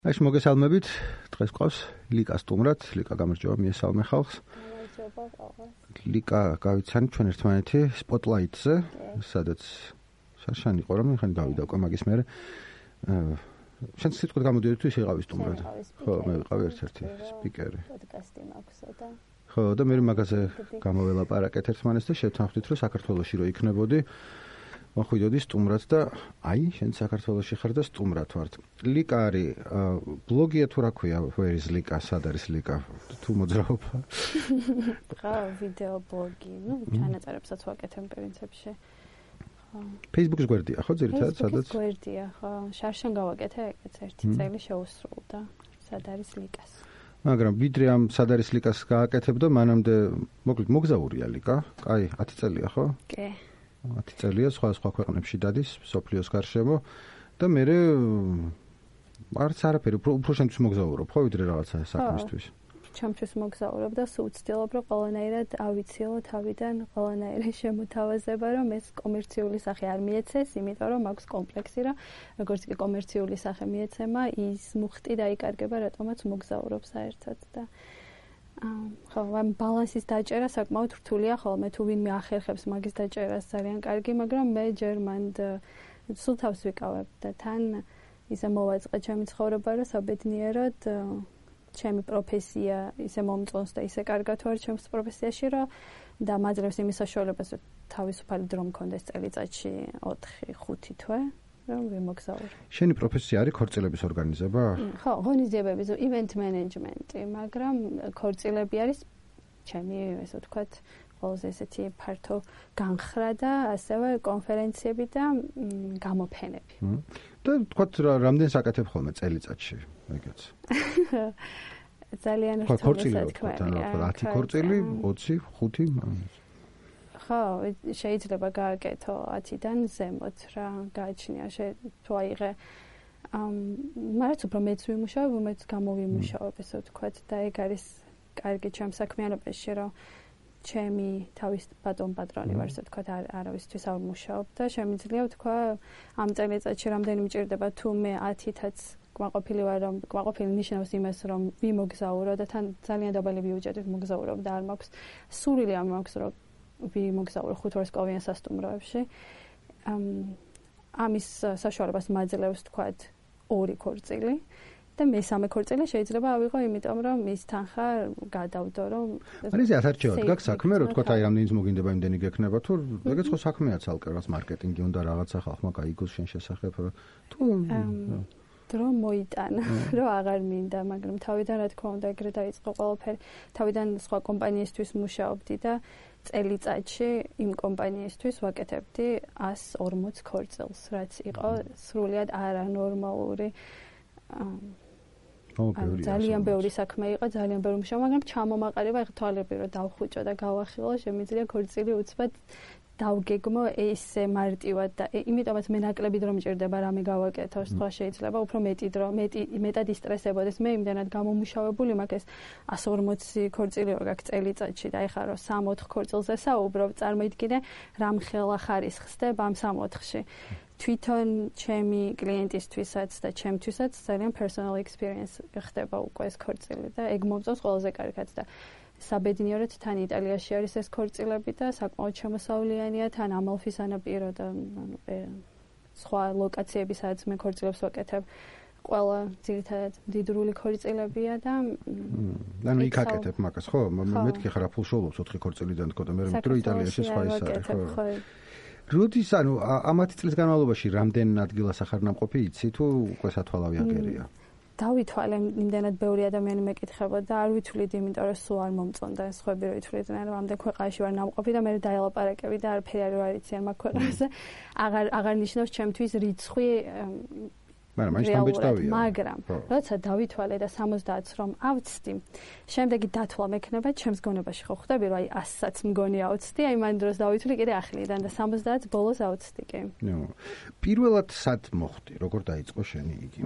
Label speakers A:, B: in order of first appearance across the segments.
A: Ეს მოგესალმებით, დღეს ყავს ლიკა სტუმრად, ლიკა გამარჯობა, მიესალმე ხალხს.
B: გამარჯობა ყველას.
A: ლიკა გავიცანით ჩვენ ერთმანეთი Spotlight-ზე, სადაც შარშან იყო, რომ ხან გავიდა უკვე მაგის მერე. შენ სიტყვით გამოდიოდი თუ ის იყავის სტუმრად? ხო, მე ვიყავი ერთ-ერთი სპიკერი.
B: პოდკასტი მაქვსო და
A: ხო, და მე მაგაზე გამოველაპარაკეთ ერთმანეთს და შევთანხმდით, რომ საქართველოში რო იქნებოდი, მოხვიდოდი სტუმრად და აი, შენ საქართველოში ხარ და სტუმრად ვართ. ლიკა არის ბლოგია თუ რა ქვია, where is ლიკა, სად არის ლიკა? თუ მოძრაობა?
B: რა ვიდეო ბლოგი, ჩანაწერებსაც ვაკეთებ პრინციპში.
A: Facebook-ს გვერდია, ხო, ძირითადად, სადაც?
B: Facebook-ს გვერდია, ხო. შარშან გავაკეთე, ეგეც ერთი წელი შეუსრულდა. სად არის ლიკას?
A: მაგრამ ვიდრე ამ სად არის ლიკას გააკეთებ და მანამდე, მოკლედ, მოგზაურია ლიკა. კაი, 10 წელია, ხო?
B: კი.
A: 10 წელია სხვა ქვეყნებში დადის, სოფლიოს გარშემო და მე არც არაფერი, უფრო შენთვის მოგზაურობ, ხო, ვიდრე რაღაცა საქმისთვის.
B: ჩემთვის მოგზაურობ და სულ ვცდილობ, რომ ყველანაირად ავიციო თავიდან ყველანაირი შემოთავაზება, რომ ეს კომერციული სახე არ მიეცეს, იმიტომ რომ მაქვს კომპლექსი, რომ როგორც კი კომერციული სახე მიეცემა, ის მუხტი დაიკარგება, რატომაც მოგზაურობ საერთოდ და ხო, ამ ბალანსის დაჭერა საკმაოდ რთულია ხოლმე, თუ ვინმე ახერხებს მაგის დაჭერას ძალიან კარგი, მაგრამ მე ჯერ მანდ სულ თავს ვიკავებ და თან ისე მოვაწყე ჩემი ცხოვრება, რომ საბედნიეროდ ჩემი პროფესია ისე მომწონს და ისე კარგად ვარ ჩემს პროფესიაში, რომ და მაძლევს იმის საშუალებას, რომ თავისუფალი დრო მქონდეს წელიწადში 4-5 თვე. რომ ვიმოგზაურო.
A: შენი პროფესია არის ქორწილების ორგანიზება?
B: ხო, ღონისძიებების event management-ი, მაგრამ ქორწილები არის ჩემი, ესე ვთქვათ, ყველაზე ესეთი ფართო განხრა და ასევე კონფერენციები და გამოფენები.
A: და ვთქვათ, რამდენს აკეთებ ხოლმე წელიწადში, ეგეც?
B: ძალიან რთულია.
A: 10 ქორწილი, 20, 5
B: ხო, შეიძლება გააკეთო 10-დან ზემოთ რა გააჩნია თუ აიღე მაგრამ უფრო მეც ვიმუშავებ, უმეტ გამოვიმუშავებ, ესე ვთქვათ და ეგ არის კარგი ჩემ საქმიანობაში, რომ ჩემი თავის პატრონი ვარ, ესე ვთქვათ, არავისთვის არ ვმუშაობ და შემიძლია ვთქვა ამ წელიწადში რამდენი მჭირდება თუ მე 10-თაც კმაყოფილი ვარ, რომ კმაყოფილი ნიშნავს იმას, რომ ვიმოგზაურო და თან ძალიან დაბალი ბიუჯეტით მოგზაურობ და არ მაქვს სურვილი არ მაქვს, რომ ვიმოგზაურო 5 ვარსკვლავიან სასტუმროებში. ამის საშუალებას მაძლევს თქვათ 2 ქორწილი და მესამე ქორწილი შეიძლება ავიღო, იმიტომ რომ მის თანხა გადავდო, რომ
A: არის ათარჩევად გაქვს საქმე, რომ თქვათ აი რამდენიც მოგინდება იმდენი გექნება, თუ ეგეც ხო საქმეა ცალკე, რაც მარკეტინგი უნდა რაღაცა ხალხმა გაიგოს შენ შესახებ, თუ
B: დრო მოიტანა, რომ აღარ მინდა, მაგრამ თავიდან რა თქმა უნდა ეგრე დაიწყო ყველაფერი. თავიდან სხვა კომპანიისთვის მუშაობდი და წელიწადში იმ კომპანიისთვის ვაკეთებდი 140 ქორწილს, რაც იყო სრულიად არანორმალური. ძალიან ბევრი საქმე იყო, ძალიან ბევრი მუშაობა, მაგრამ ჩამომაყალიბა, ეხლა თვალები რომ დავხუჭო და გავახილო, შემიძლია ქორწილი უცბად დავგეგმო ესე მარტივად და იმიტომაც მე ნაკლები დრო მჭირდება რამე გავაკეთო, სხვა შეიძლება უფრო მეტი დრო, მეტად ისტრესებოდეს. მე იმდანად გამომუშავებული მაქვს 140 ქორწილი რო გაქვს წელიწადში და ეხლა რომ 3-4 ქორწილზე საუბრობ, წარმოიდგინე რამ ხელა ხარისხს ხდება ამ 3-4-ში. თვითონ ჩემი კლიენტისთვისაც და ჩემთვისაც ძალიან personal experience ხდება უკვე ეს ქორწილი და ეგ მომწონს ყველაზე კარგად და საბედნიეროდ თან იტალიაში არის ეს ქორწილები და საკმაოდ შემოსავლიანია, თან ამალფის ანაპირო და სხვა ლოკაციები, სადაც მე ქორწილებს ვაკეთებ. ყველა ძირითადად მდიდრული ქორწილებია და
A: ანუ იქ აკეთებ მაგას, ხო? მეთქი ხარ აფულშობობს 4 ქორწილიდან თქო და მე რომ იტალიაში სხვა ის არის, ხო? როდის ანუ ამ 10 წლის განმავლობაში რამდენ ადგილას ახარნამყოფი იცი თუ უკვე სათვალავი აგერია?
B: დავითვალე იმდენად ბევრი ადამიანი მეკითხება და არ ვითვლით, იმიტომ რომ სულ არ მომწონდა ეს ხვები რომ ვითვლიდნენ, რომ ამდენ ქვეყანაში ვარ ნამყოფი და მე დაელაპარაკები და არაფერი არ არიციან მაგ ქვეყანაზე. აღარ ნიშნავს ჩემთვის რიცხვი მაგრამ როცა დავითვალე და 70-ს რომ ავწდი, შემდეგი დათვლა მექნება ჩემს გონებაში ხო ხვდები, რომ აი 100-საც მგონი ავწდი, აი მან დროს დავითვლი კიდე ახლიდან და 70-ს ბოლოს ავწდი კი.
A: პირველად სად მოხდი, როგორ დაიწყო შენი იგი?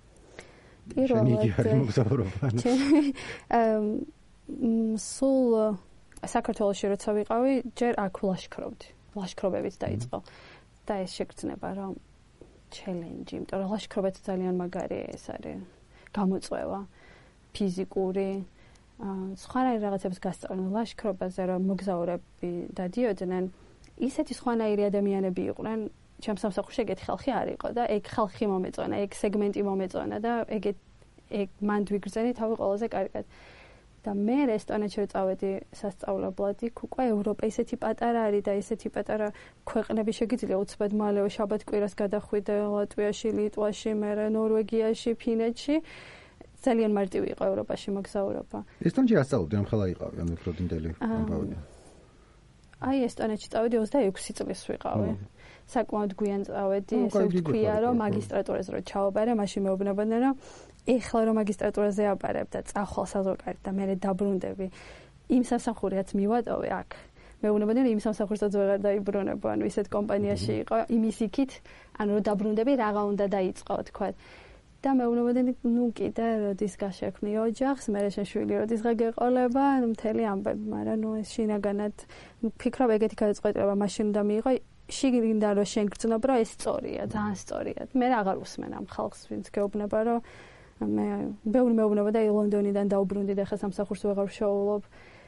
B: სულ საქართველოში როცა ვიყავი, ჯერ აქ ლაშქრობდი. ლაშქრობებით დაიწყო და ეს შეგრძნება რომ ჩელენჯი, იმიტომ რომ ლაშქრობაც ძალიან მაგარი ეს არის. გამოწვევა ფიზიკური სხვანაირი რაღაცებს გასწავლენ ლაშქრობაზე რომ მოგზაურები დადიოდნენ ისეთი სხვანაირი ადამიანები იყვნენ ჩემს სამსახურში ეგეთი ხალხი არ იყო და ეგ ხალხი მომეწონა ეგ სეგმენტი მომეწონა და ეგ მანდ ვიგრძენი თავი ყველაზე კარგად და მე ესტონეთში წავედი სასწავლებლად იქ უკვე ევროპა ისეთი პატარა არის და ისეთი პატარა ქვეყნები შეგიძლია უცბად მალევე შაბათ-კვირას გადახვიდე ლატვიაში, ლიტვაში, მერე ნორვეგიაში, ფინეთში ძალიან მარტივი იყო ევროპაში მოგზაურობა.
A: ესტონეთში რა სწავლობდი, ამ ხელა იყავი, ანუ უფრო დინდელი ამბავია.
B: აი ესტონეთში წავედი 26 წლის ვიყავი. საკმაოდ გვიან წავედი, ესე ვთქვია, რომ მაგისტრატურაზე რო ჩავაბარე, მაშინ მეუბნებოდნენ, რომ ეხლა რომ მაგისტრატურაზე აბარებ და წახვალ საზღვარგარეთ და მე დაბრუნდები, იმ სამსახურიაც მივატოვე აქ. მეუბნებოდნენ, რომ იმ სამსახურსაც ვეღარ დაიბრუნებო, ანუ ისეთ კომპანიაში იყო, იმის იქით, ანუ რომ დაბრუნდები, რაღაცა უნდა დაიწყო, თქვა. და მეუბნებოდნენ, ნუ კიდე როდის გაშექმნი ოჯახს, მე შეშვილი როდის გეყოლება, ანუ მთელი ამბები, მაგრამ ნუ ეს შინაგანად ვფიქრობ, ეგეთი გადაწყვეტილება მაშინ უნდა მიიღო. შიგნიდან რომ შენ გრძნობ, რომ ეს სწორია, ძალიან სწორია. მე აღარ უსმენ ამ ხალხს, ვინც გეუბნება, რომ მე ბევრი მეუბნება და ლონდონიდან დაუბრუნდი და ხა სამსახურს ვეღარ ვშოულობ.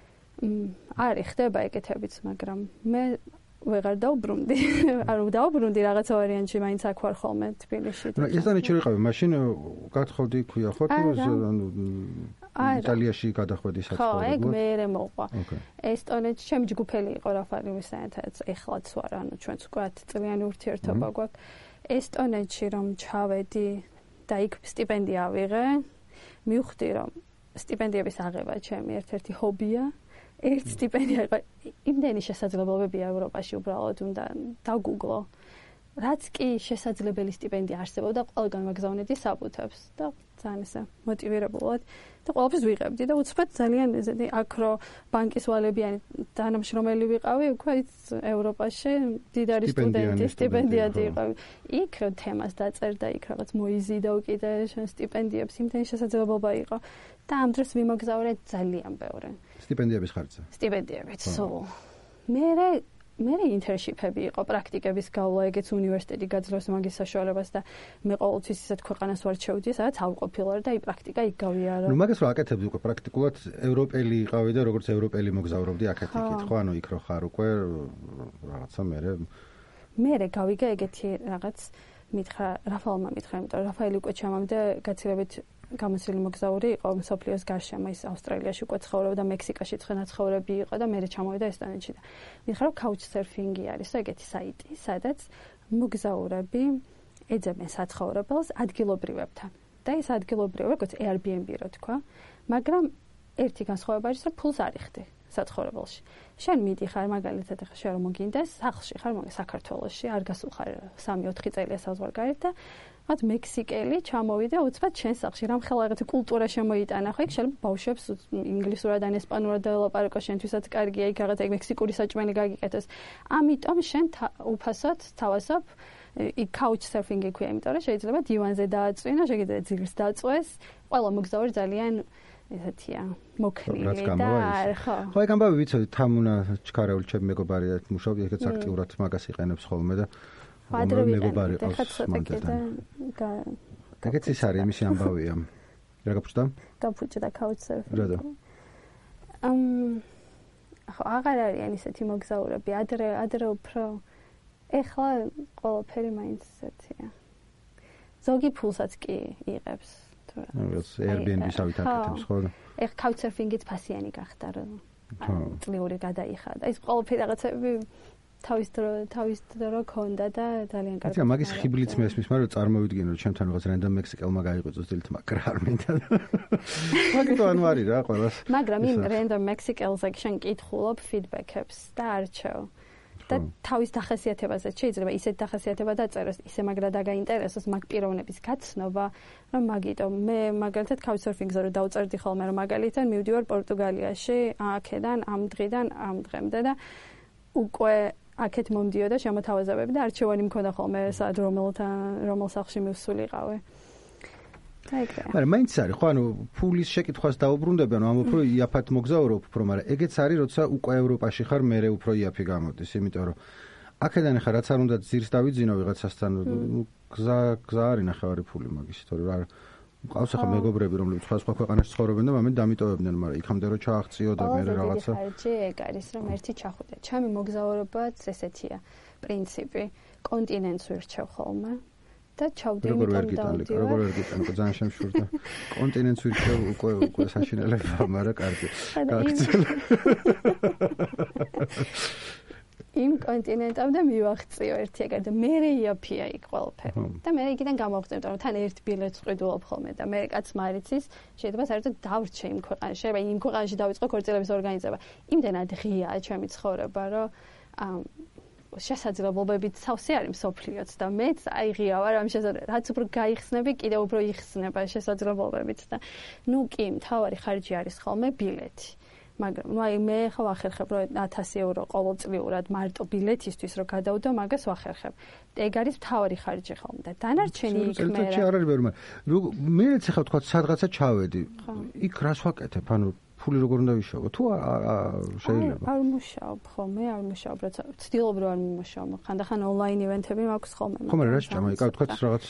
B: არის ხდება ეგეთებიც, მაგრამ მე ვეღარ დაუბრუნდი. არ დაუბრუნდი რაღაცა ვარიანტში, მაინც აქ ვარ ხოლმე თბილისში.
A: ესტონეთში ვიყავი, მაშინ გათხოვდი ქვია ხო თუ ანუ იტალიაში გადახვედი
B: საცხოვრებლად? ხო, ეგ მერე მოყვა. ესტონეთში ჩემი ჯგუფელი იყო რაფალი ვისენთაც, ეხლაც ვარ, ანუ ჩვენც უკვე 10 წლიანი ურთიერთობა გვაქვს. ესტონეთში რომ ჩავედი და იქ სტიპენდია ავიღე, მივხვდი რომ სტიპენდიების აღება ჩემი ერთ-ერთი ჰობია. ერთ სტიპენდია იყო, იმდენი შესაძლებლობებია ევროპაში უბრალოდ უნდა დაგუგლო. რაც კი შესაძლებელი სტიპენდია არსებობდა, ყველგან მაგზავნედი საბუთებს და ძალიან ესე მოტივირებულად და ყველაფერს ვიღებდი და უცბად ძალიან ესეთი აქრო ბანკის ვალებიანი თანამშრომელი ვიყავი, უკვე ევროპაში დიდარი სტუდენტი, სტიპენდიადი იყავი. იქ თემას დაწერდა, იქ რაღაც მოიზიდა უკიდე შენ სტიპენდიებს, იმდენი შესაძლებლობა იყო და ამ დროს ვიმოგზავრე ძალიან ბევრი.
A: სტიპენდიების ხარჯზე.
B: სტიპენდიებიც, სულ. მე ინტერნშიპები იყო, პრაქტიკების გავლა, ეგეც უნივერსიტეტი გაძლევს მაგის საშუალებას და მე ყოველთვის ისეთ ქვეყანას ვარჩევდი, სადაც ავყოფილვარ და პრაქტიკა იქ გავიარო.
A: ნუ მაგას რა აკეთებდი უკვე პრაქტიკულად ევროპელი იყავი და როგორც ევროპელი მოგზაურობდი აქეთ იქით, ხო, ანუ იქ რო ხარ უკვე რაღაცა
B: მე გავიგე ეგეთი რაღაც მითხრა, რაფაელმა მითხრა, იმიტომ რომ რაფაელი უკვე ჩამამდე გაცილებით გამოცილი მოგზაური იყო მსოფლიოს გარშემო, ის ავსტრალიაში უკვე ცხოვრობდა, მექსიკაში ცხოვრები იყო და მე ჩამოვიდა ესტონეთში და მითხრა რომ couchsurfing-ი არის ეგეთი საიტი, სადაც მოგზაურები ეძებენ საცხოვრებელს ადგილობრივებთან. და ეს ადგილობრივი როგორც Airbnb რო თქვა, მაგრამ ერთი განსხვავება არის, რომ ფულს არ იხდი საცხოვრებელში. შენ მიდიხარ მაგალითად ახლა შენ რომ მოგინდეს, სახლში ხარ საქართველოში, არ გასულხარ 3-4 წელია საზღვარგარეთ და მათ მექსიკელი ჩამოვიდა უცბად შენ სახლში, რამხელა რაღაცა კულტურა შემოიტანა, ხო იქ შეიძლება ბავშვებს ინგლისურად ან ესპანურად დაელაპარაკო, შენთვისაც კარგია იქ რაღაცა მექსიკური საჭმელი გაგიკეთოს. ამიტომ შენ უფასოდ თავასობ იქ couchsurfing-ი ქვია, იმიტომ რომ შეიძლება დივანზე დააწვინო, შეგიძლია ძილს დაწვეს. ყველა მოგზაური ძალიან ესეთია, მოქნილი და ხო.
A: ხო, ეგ ამბავი ვიცოდი, თამუნა ჩქარეული ჩემი მეგობარი მუშაობდი, ეგეც აქტიურად მაგას იყენებს ხოლმე და მეგობარი ყავს მანდელთან. ეგეც ის არის, იმისი ამბავია. რა გაფუჭდა?
B: გაფუჭდა couchsurfing.
A: რა და?
B: ხო, აღარ არიან ისეთი მოგზაურები, ადრე უფრო ეხლა ყველაფერი მაინც ესეთია. ზოგი ფულსაც კი იღებს.
A: ეს Airbnb-ს ავიტაკეთებს ხო?
B: ეხ couchsurfing-იც ფასიანი გახდა რომ წლიური გადაიხადა. ის ყველაფერი რაღაცები თავის დრო ქონდა და ძალიან კარგი.
A: აცი მაგის ხიბლიც მესმის, მაგრამ წარმოვიდგინე რომ ჩემთან რაღაც რენდომ მექსიკელმა გაიყვიწოს დილით, მაგრამ არ მინდა. მაგიტო ანუ არის რა ყველას.
B: მაგრამ იმ რენდომ მექსიკელს აქ შენ კითხულობ ფიდბექებს და არჩევ. და თავის დახასიათებაზე შეიძლება ისეთ დახასიათება დაწეროს, ისე მაგრა დაგაინტერესოს მაგ პიროვნების გაცნობა, რომ მაგიტო მე მაგალითად couchsurfing-ზე რომ დავწერდი ხოლმე რომ მაგალითად მივდივარ პორტუგალიაში, აქედან ამ დღიდან ამ დღემდე და უკვე აქეთ მომდიოდა შემოთავაზებები და არჩევანი მქონდა ხოლმე სად რომელ სახლში მივსულიყავი.
A: მაგრამ მაინც არის ხო, ანუ ფულის შეკითხვას დაუბრუნდებიან, ანუ უფრო იაფად მოგზაურობ უფრო, მაგრამ ეგეც არის, როცა უკვე ევროპაში ხარ, მერე უფრო იაფი გამოდის, იმიტომ რომ აქედან ხარ რაც არ უნდა ძირს დავიძინო ვიღაცასთან, გზა არის ნახევარი ფული მაგის, თორე რა ყავს ახლა მეგობრები, რომლებიც სხვა ქვეყანაში ცხოვრობენ და მამენ დამიტოვებდნენ, მაგრამ იქამდე რომ ჩააღწიო და მე რაღაცა.
B: ხარჯი ეგ არის, რომ ერთი ჩახუტე. ჩემი მოგზაურობაც ესეთია, პრინციპი. კონტინენტს ვირჩევ ხოლმე და ჩავდი
A: როგორ ვერ გიტანლი, ძალიან შემშურდა. კონტინენტს ვირჩევ უკვე საშინელებაა, მაგრამ კარგი.
B: იმ კონტინენტამდე მივაღწიო ერთი ეგარ და მე იაფია იქ ყველაფერი. და მე იქიდან გამოვხდები, რომ თან ერთ ბილეთს ვყიდულობ ხოლმე და მე კაც მარიცის, შეიძლება საერთოდ დავრჩე იმ ქვეყანაში, შეიძლება იმ ქვეყანაში დავიწყო ქორწილების ორგანიზება. იმდენად ღიაა ჩემი ცხოვრება, რომ შესაძლებლობებით სავსე არის მსოფლიოც და მეც აი ღია ვარ ამ შესაძლებლობებით. რაც უფრო გაიხსნები, კიდევ უფრო იხსნება შესაძლებლობებით და ნუ კი, მთავარი ხარჯი არის ხოლმე ბილეთი. მაგრამ აი მე ხო ვახერხებ რომ 1000 евро ყოველწლიურად მარტო ბილეთისთვის რომ გადავდო, მაგას ვახერხებ. ეგ არის მთავარი ხარჯი ხოლმე და დანარჩენი იქ მე
A: რა. არ არის ვერ მეც ახლა თქვა სადღაცა ჩავედი. იქ რას ვაკეთებ? ანუ ფული როგორ უნდა ვიშოვო? თუ შეიძლება?
B: არ მუშაობ ხოლმე, არ მუშაობ, როცა ვცდილობ რომ არ მიმუშაო. ხანდახან ონლაინ ივენთები მაქვს ხოლმე.
A: ხო, მაგრამ რა შეჭამა? იქ თქვა რაღაც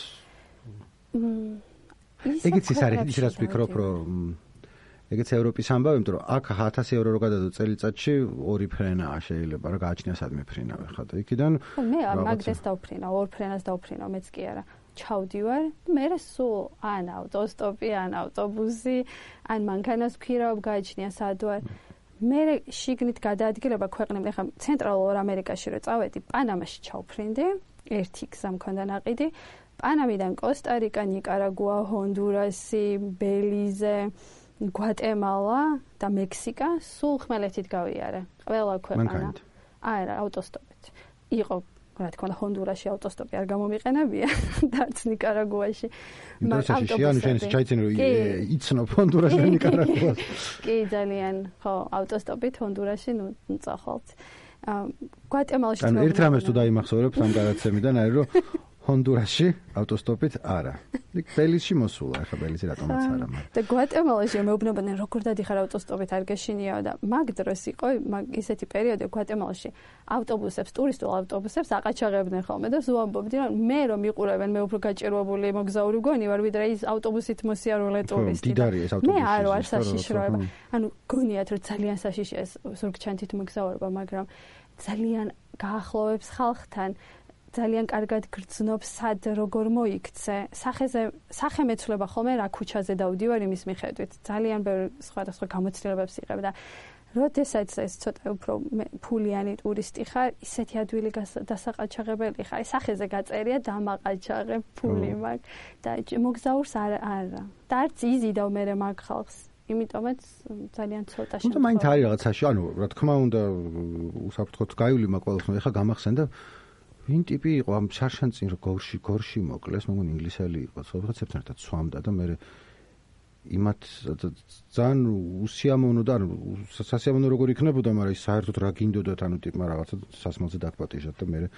A: ეგეც ის არის, ის რაც ვფიქრობ, რომ ეგეც ევროპის ამბავი, იმიტომ რომ აქ 1000 евро რო გადადო წელიწადში, ორი ფრენაა შეიძლება, რა გააჩნია სადმე ფრინავ ხა და იქიდან
B: მე მაგდეს დავფრინავ, ორ ფრენას დავფრინავ, მეც კი არა. ჩავდივარ, მე სულ ან ავტოსტოპი, ან ავტობუსი, ან მანქანას ვქირავ, გააჩნია სად ვარ. მე შიგნით გადაადგილება ქვეყნები, ხა ცენტრალურ ამერიკაში რო წავედი, პანამაში ჩავფრინდი, ერთი გზა მქონდა ناقიდი. პანამიდან კოსტა-რიკა, ნიკარაგუა, ჰონდურასი, ბელიზე, გვატემალა და მექსიკა სულ ხმელეთით გავიარე. ყველა ქვეყანა. არა, ავტოსტოპით. იყო რა თქმა უნდა ჰონდურასში ავტოსტოპი არ გამომიყენებია და არც ნიკარაგუაში.
A: მაგრამ ჩაიცინე რომ იცნობ ჰონდურასში და ნიკარაგუას.
B: კი, ძალიან. ხო, ავტოსტოპით ჰონდურასში ნუ წახვალთ. გვატემალაში
A: ანუ ერთ რამეს თუ დაიმახსოვრებ ამ გადაცემიდან არის რომ ჰონდურასში ავტოსტოპით არა. იქ ბელიზში მოსულა, ახლა ბელიზი რატომაც არა მაგრამ.
B: და გვატემალაში მეუბნებოდნენ როგორ დადიხარ ავტოსტოპით არ გეშინიაო და მაგ დროს იყო ისეთი პერიოდი გვატემალაში ავტობუსებს, ტურისტულ ავტობუსებს აყაჩაღებდნენ ხოლმე და ზუამბობდი რომ მე რომ მიყურებენ მე უფრო გაჭირვებული მოგზაური გონი ვარ ვიდრე ის ავტობუსით მოსიარულე ტურისტი. მე არ ვარ საშიშროება. ანუ გონიათ რომ ძალიან საშიშია ზურგჩანთით მოგზაურობა, მაგრამ ძალიან გაახლოვებს ხალხთან. ძალიან კარგად გრძნობს სად როგორ მოიქცე. სახე მეცვლება ხოლმე რა ქუჩაზე დავდივარ იმის მიხედვით. ძალიან ბევრი სხვადასხვა გამოცდილებებს იღებ და როდესაც ეს ცოტა უფრო ფულიანი ტურისტი ხარ, ისეთი ადვილი დასაყაჩაღებელი ხარ. სახეზე გაწერია დამაყაჩაღე ფული მაქვს და მოგზაურს არა. და არც იზიდავ მე მაგ ხალხს. იმიტომაც ძალიან ცოტა შემთხვევა.
A: თუმცა მაინც არის რაღაცაში, ანუ რა თქმა უნდა უსაფრთხოდ გაივლი მაგ ყველას, ეხა გამახსენდა ვინ ტიპი იყო ამ შარშანწინ გორში მოკლეს, მოგონი ინგლისელი იყო, ცოტა ერთად სვამდა და მე იმათ ძალიან უსიამოვნო და სასიამოვნო როგორ იქნებოდა, მაგრამ ის საერთოდ რა გინდოდათ, ანუ ტიპმა რაღაცა სასმელზე დაგპატიჟათ და მე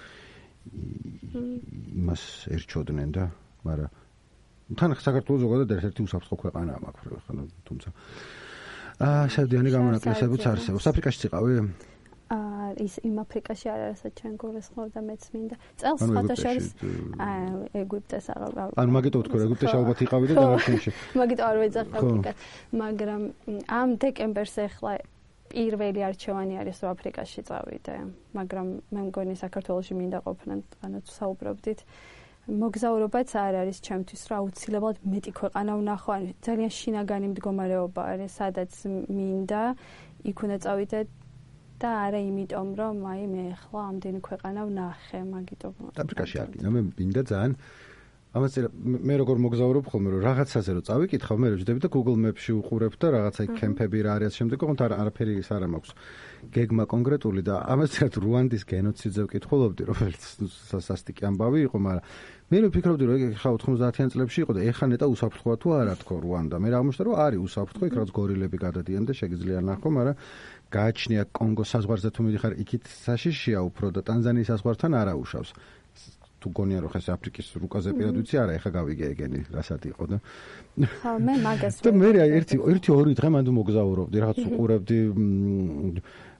A: იმას ერჩოდნენ და მაგრამ თან საქართველოს ზოგადად ერთ-ერთი უსაფრთხო ქვეყანაა მაგ ხან თუმცა საერთოდ გამონაკლისებიც არსებობს. აფრიკაშიც იყავი?
B: ის იმ აფრიკაში არ არასაც ჩვენ გულისხმობ და მეც მინდა. წელს სხვადასხვა არის ეგვიპტეს აღარ.
A: ანუ მაგიტო ვთქვა, ეგვიპტეში ალბათ იყავი და დანარჩენში.
B: მაგიტო არ ვეძახე აფრიკას. მაგრამ ამ დეკემბერს ახლა პირველი არჩევანი არის რომ აფრიკაში წავიდე. მაგრამ მე მგონი საქართველოში მინდა ყოფნა, ანუ საუბრობდით. მოგზაურობაც არ არის ჩემთვის რა აუცილებლად მეტი ქვეყანა ვნახო. ძალიან შინაგანი მდგომარეობა არის, სადაც მინდა იქ უნდა წავიდე. და არა იმიტომ რომ აი მე ახლა ამდენი ქვეყანა ვნახე, მაგიტომ.
A: აფრიკაში არ გინდა, მე მინდა ძალიან. ამას მე როგორ მოგზაურობ ხოლმე რომ რაღაცაზე რომ წავიკითხავ, მე ვждები და Google Maps-ში უყურებ და რაღაცა კემპები რა არის შემდეგ, ოღონდ არაფერი ის არ მაქვს. გეგმა კონკრეტული და ამას ერთ რუანდის გენოციდზე ვკითხულობდი, რომელიც სასტიკი ამბავი იყო, მაგრამ მე ვფიქრობდი რომ ეგ ხა 90-იან წლებში იყო და ეხა ნეტა უსაფრთხოა თუ არა თქო რუანდა. მე აღმოჩნდა რომ არის უსაფრთხო, იქ რაც გორილები გადადიან და შეგიძლია ნახო, მაგრამ გააჩნია კონგოს საზღვარზე თუ მიდიხარ, იქით საშიშია უფრო და ტანზანიის საზღვართან არა უშავს. თუ გონია რომ ხეს აფრიკის რუკაზე პირად ვიცი, არა, ეხა გავიგე ეგენი, რასაც იყო და
B: ხო, მე მაგას
A: და მე ერთი ორი დღე მანდ მოგზაურობდი, რაღაც უყურებდი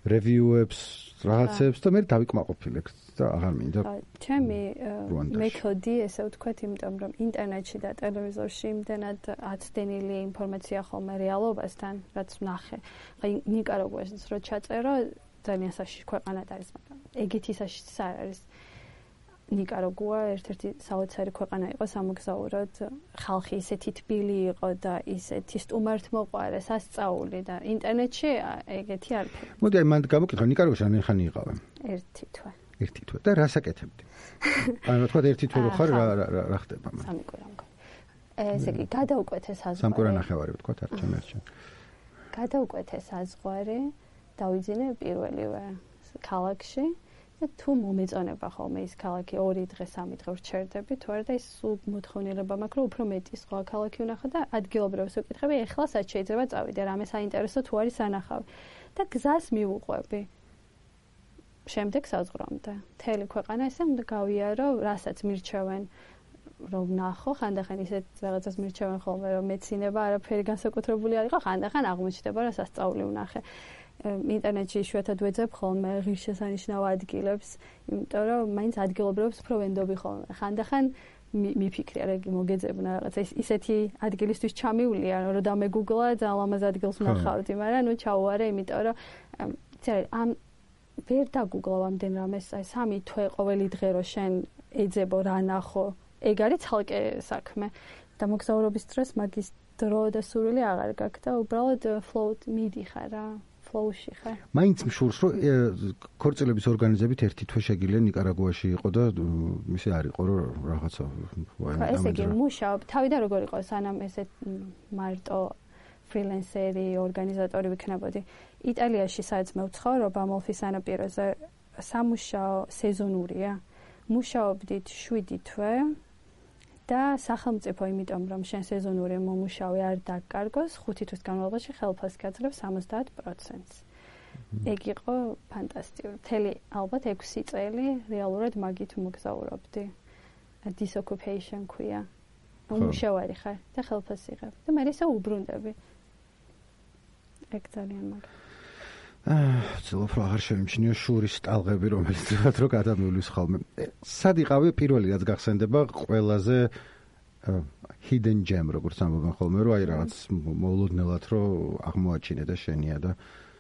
A: review-ებს, რაღაცებს და მე დავიკმაყოფილე და აღარ მინდა.
B: ჩემი მეთოდი, ესე ვთქვათ, იმიტომ რომ ინტერნეტში და ტელევიზორში იმდენად აცდენილი ინფორმაცია ხოლმე რეალობასთან, რაც ვნახე. აი ნიკარაგუას რო ჩაწერო, ძალიან საშიში ქვეყანა არის, მაგრამ ეგეთი საშიშიც არ არის. ნიკარაგუა ერთ-ერთი საოცარი ქვეყანა იყო სამოგზაუროდ, ხალხი ისეთი თბილი იყო და ისეთი სტუმართმოყვარე, სასწაული და ინტერნეტში ეგეთი არაფერი.
A: მოდი აი მანდ გამოკითხა ნიკარაგუაში რამე ხანი იყავე? ერთი თვე. და რას აკეთებდი? ანუ თქვა ერთი თვე რო ხარ რა ხდება მან?
B: სამი კვირა მგონი. ესე იგი გადაუკვეთე საზღვარი.
A: სამი კვირა ნახევარი ვთქვა არჩენ.
B: გადაუკვეთე საზღვარი, დავიძინე პირველივე ქალაქში. თუ მომეწონება ხოლმე ის ქალაქი 2 დღე 3 დღე ვრჩერდები, თუ არა და ის სულ მოთხოვნილება მაქვს, რომ უფრო მეტი სხვა ქალაქი ვნახო და ადგილობრივს ვკითხები, ეხლასაც შეიძლება წავიდე, რამე საინტერესო თუ არის სანახავი და გზას მივუყვები. შემდეგ საზღვრამდე. მთელი ქვეყანა ესე უნდა გავიარო, რასაც მირჩევენ, რომ ვნახო, ხანდახან ისეთ რაღაცას მირჩევენ ხოლმე, რომ მეცინება არაფერი განსაკუთრებული არ იყო, ხანდახან აღმოჩნდება, რომ სასწაული ვნახე. ინტერნეტში იშვიათად ვეძებ ხოლმე ღირსშესანიშნავ ადგილებს, იმიტომ რომ მაინც ადგილობრივებს უფრო ვენდობი ხოლმე. ხანდახან მიფიქრია, რა მოგეძებნა რაღაცა ისეთი ადგილისთვის ჩამივლია, რომ დამეგუგლა და ლამაზ ადგილს ვნახავდი, მაგრამ ნუ ჩაუარე, იმიტომ რომ ამ ვერ დაგუგლავ ამდენ რამეს, აი 3 თვე ყოველი დღე რო შენ ეძებო რა ნახო, ეგ არის ცალკე საქმე და მოგზაურობის დროს მაგის დრო და სურვილი აღარ გაქვს და უბრალოდ float მიდიხარ რა. ფლოუში ხარ.
A: მაინც მშურს რომ ქორწილების ორგანიზებით ერთი თვე შეგიძლია ნიკარაგუაში იყო და ისე არ იყო რომ რაღაცა
B: ესე იგი მუშაობ თავიდან როგორ იყო სანამ ესე მარტო ფრილენსერი ორგანიზატორი ვიქნებოდი. იტალიაში სადაც მე ვცხოვრობ ამალფის სანაპიროზე სამუშაო სეზონურია. მუშაობდით 7 თვე და სახელმწიფო იმიტომ რომ შენ სეზონური მომუშავე არ დაკარგოს 5 თვის განმავლობაში ხელფასს გაძლევს 70%. ეგ იყო ფანტასტიკური. მთელი ალბათ 6 წელი რეალურად მაგით მოგზაურობდი. Disoccupation ქვია. მომუშავარი ხარ და ხელფასს იღებ და მე ისე უბრუნდები. ეგ ძალიან მაგარი.
A: ცდილობ რომ აღარ შემჩნიო შურის ტალღები, რომელიც თქვათ რომ გადამივლის ხოლმე. სად იყავი პირველი რაც გახსენდება ყველაზე hidden gem, როგორც ამბობენ ხოლმე, რომ აი რაღაც მოულოდნელად რომ აღმოაჩინე და შენია და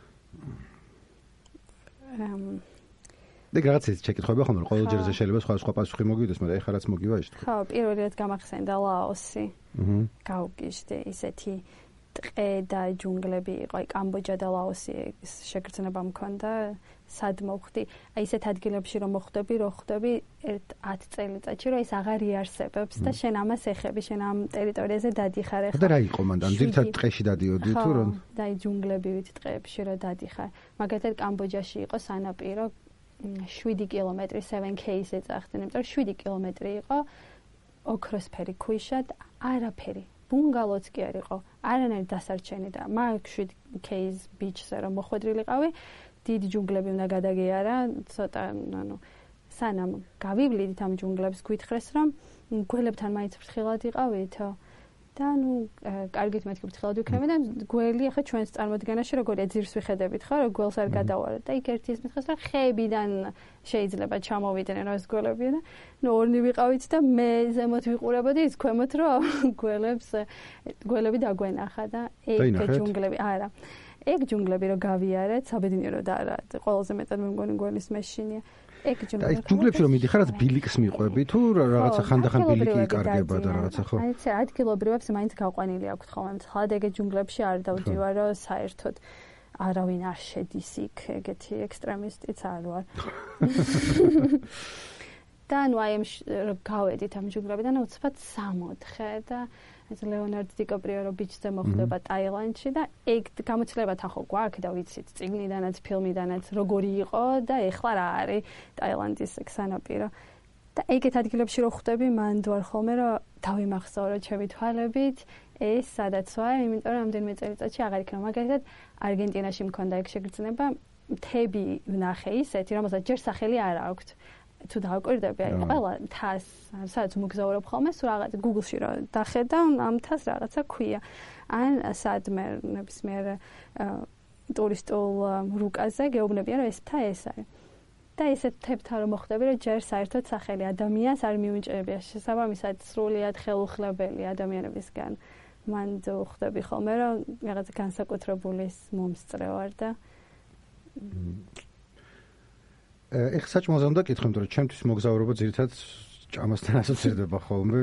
A: ეგ რაღაც ის ჩეკითხება ხოლმე, რომ ყოველ ჯერზე შეიძლება სხვა პასუხი მოგივიდეს, მაგრამ ეხლა რაც მოგივა ის თქვა.
B: ხო, პირველი რაც გამახსენდა ლაოსი. გავგიჟდე ისეთი ტყე და ჯუნგლები იყო, აი კამბოჯა და ლაოსი შეგრძნება მქონდა, სად მოვხდი. აი ისეთ ადგილებში რომ მოხვდები, რო ხვდები 10 წელიწადში, რომ ის აღარ იარსებებს და შენ ამას ეხები, შენ ამ ტერიტორიაზე დადიხარ ახლა.
A: და რა იყო მანდ? ამ ძირთად ტყეში დადიოდი თუ რომ?
B: და აი ჯუნგლებივით ტყეებში რომ დადიხარ. მაგალითად კამბოჯაში იყო სანაპირო 7 კილომეტრი 7K-ს ეძახდნენ, იმიტომ რომ 7 კილომეტრი იყო ოქროსფერი ქვიშა და არაფერი. ბუნგალოც კი არ იყო, არანაირი დასარჩენი და მაგ 7K-ს ბიჩზე რომ მოხვედრილიყავი, დიდი ჯუნგლები უნდა გადაგიარა, ცოტა, სანამ გავივლიდით ამ ჯუნგლებს გვითხრეს, რომ გველებთან მაინც ფრთხილად იყავითო და კარგით მეთქი ფრთხილად ვიქნები და გველი ახლა ჩვენს წარმოდგენაში როგორია ძირს ვიხედებით ხო, რომ გველს არ გადავარდ და იქ ერთი ის მითხეს, რომ ხეებიდან შეიძლება ჩამოვიდნენ ეს გველები და ორნი ვიყავით და მე ზემოთ ვიყურებოდი ის ქვემოთ რომ გველები დაგვენახა და ეგ ჯუნგლები არა. ეგ ჯუნგლები რო გავიარეთ, საბედნიეროდ არა, ყველაზე მეტად მე მგონი გველის მეშინია. ეგ
A: ჯუნგლებში რომ მიდიხარ, რაც ბილიკს მიყვები თუ რაღაცა ხანდახან ბილიკი იკარგება და რაღაცა ხო?
B: აი, ადგილობრივებს მაინც გაყვანილი აქვთ ხოლმე. ხალხ ეგ ჯუნგლებში არ დავდივარო, საერთოდ არავინ არ შედის იქ, ეგეთი ექსტრემისტიც არ ვარ. და აი გავედით ამ ჯუნგლებიდან უცბად 64 და ეს ლეონარდო დიკაპრიო რო ბიჩზე მოხდება ტაილანდში და ეგ გამოცდილებათ ახო გვაქვს და ვიცით წიგნიდანაც ფილმიდანაც როგორი იყო და ეხლა რა არის ტაილანდის სანაპირო და ეგეთ ადგილებში რო ხვდები მანდ ვარ ხოლმე რომ დავიმახსოვრო ჩემი თვალებით ეს სადაც ვარ იმიტომ რომ ამდენიმე წელიწადში აღარ იქნება მაგალითად არგენტინაში მქონდა ეგ შეგრძნება მთები ვნახე ისეთი რომელსაც ჯერ სახელი არ აქვს თუ დავკვირდები, აი ყველა მთას, სადაც მოგზაურობ ხოლმე, სულ რაღაც Google-ში რა დახედა, ამ მთას რაღაცა ქვია. ან სადმე ნებისმიერ ტურისტულ რუკაზე გეუბნებიან, რომ ეს მთა ეს არის. და ესეთ თებთან რომ მოხდები, რომ ჯერ საერთოდ სახელი ადამიანს არ მიუნჭებია. შესაბამისად, სრულიად ხელუხლებელი ადამიანებისგან მან ხვდები ხოლმე, რომ რაღაცა განსაკუთრებულის მომსწრე ვარ და
A: ეხლა საჭმელზე უნდა კითხო, იმიტომ რომ ჩემთვის მოგზაურობა ძირითადად ჭამასთან ასოცირდება ხოლმე.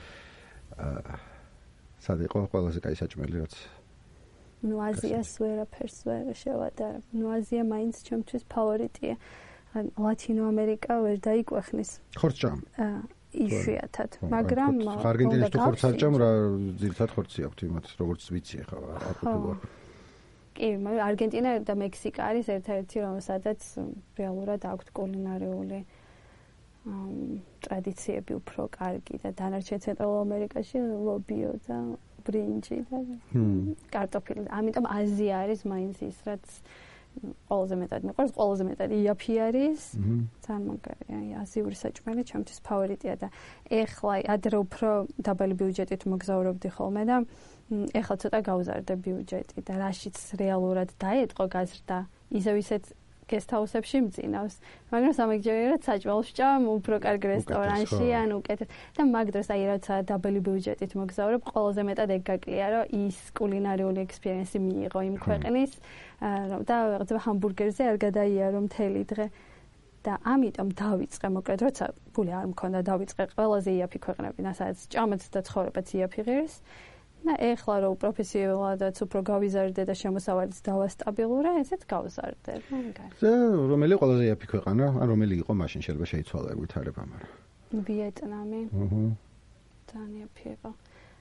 A: სად იყო ყველაზე კაი საჭმელი რაც?
B: ნუ აზიას ვერაფერს ვერ შევადარებ. ნუ აზია მაინც ჩემთვის ფავორიტია. ლათინო ამერიკა ვერ დაიკვეხნის.
A: ხორცჭამ.
B: იშვიათად, მაგრამ
A: არგენტინის თუ ხორცს არ ჭამ, რა ძირითადად ხორცი აქვს იმათ, როგორც ვიცი ახლა აკუთვნილ.
B: კი, მაგრამ არგენტინა და მექსიკა არის ერთ-ერთი რომელსაც რეალურად აქვს კულინარიული ტრადიციები უფრო კარგი და დანარჩენ ცენტრალურ ამერიკაში ლობიო და ბრინჯი და კარტოფილი. ამიტომ აზია არის მაინც ის, რაც ყველაზე მეტად მიყვარს, ყველაზე მეტად იაფი არის. ძალიან მაგარია, აზიური საჭმელი ჩემთვის ფავორიტია და ეხლა ადრე უფრო დაბალი ბიუჯეტით მოგზაურობდი ხოლმე და ეხლა ცოტა გავზარდე ბიუჯეტი და რაშიც რეალურად დაეტყო გაზრდა. ისევ ისეთ გესტჰაუსებში მძინავს, მაგრამ სამაგჯერიერად საჭმელს ვჭამ უფრო კარგ რესტორანში ან უკეთეს და მაგ დროს აი რაცა დაბალი ბიუჯეტით მოგზაურობ, ყველაზე მეტად ეგ გაკლია, რომ ის კულინარიული ექსპერიენსი მიიღო იმ ქვეყნის და რაღაცა ჰამბურგერზე არ გადაიარო მთელი დღე და ამიტომ დავიწყე მოკლედ როცა ფული არ მქონდა დავიწყე ყველაზე იაფი ქვეყნებიდან სადაც ჭამაც და ცხოვრებაც იაფი ღირს და ეხლა რომ პროფესიულადაც უფრო გავიზარდე და შემოსავალიც დავასტაბილურე, ესეც გავზარდე.
A: და რომელი ყველაზე იაფი ქვეყანა? ან რომელი იყო მაშინ შეიძლება შეიცვალა ვითარება, მაგრამ
B: ვიეტნამი. ძალიან იაფი იყო.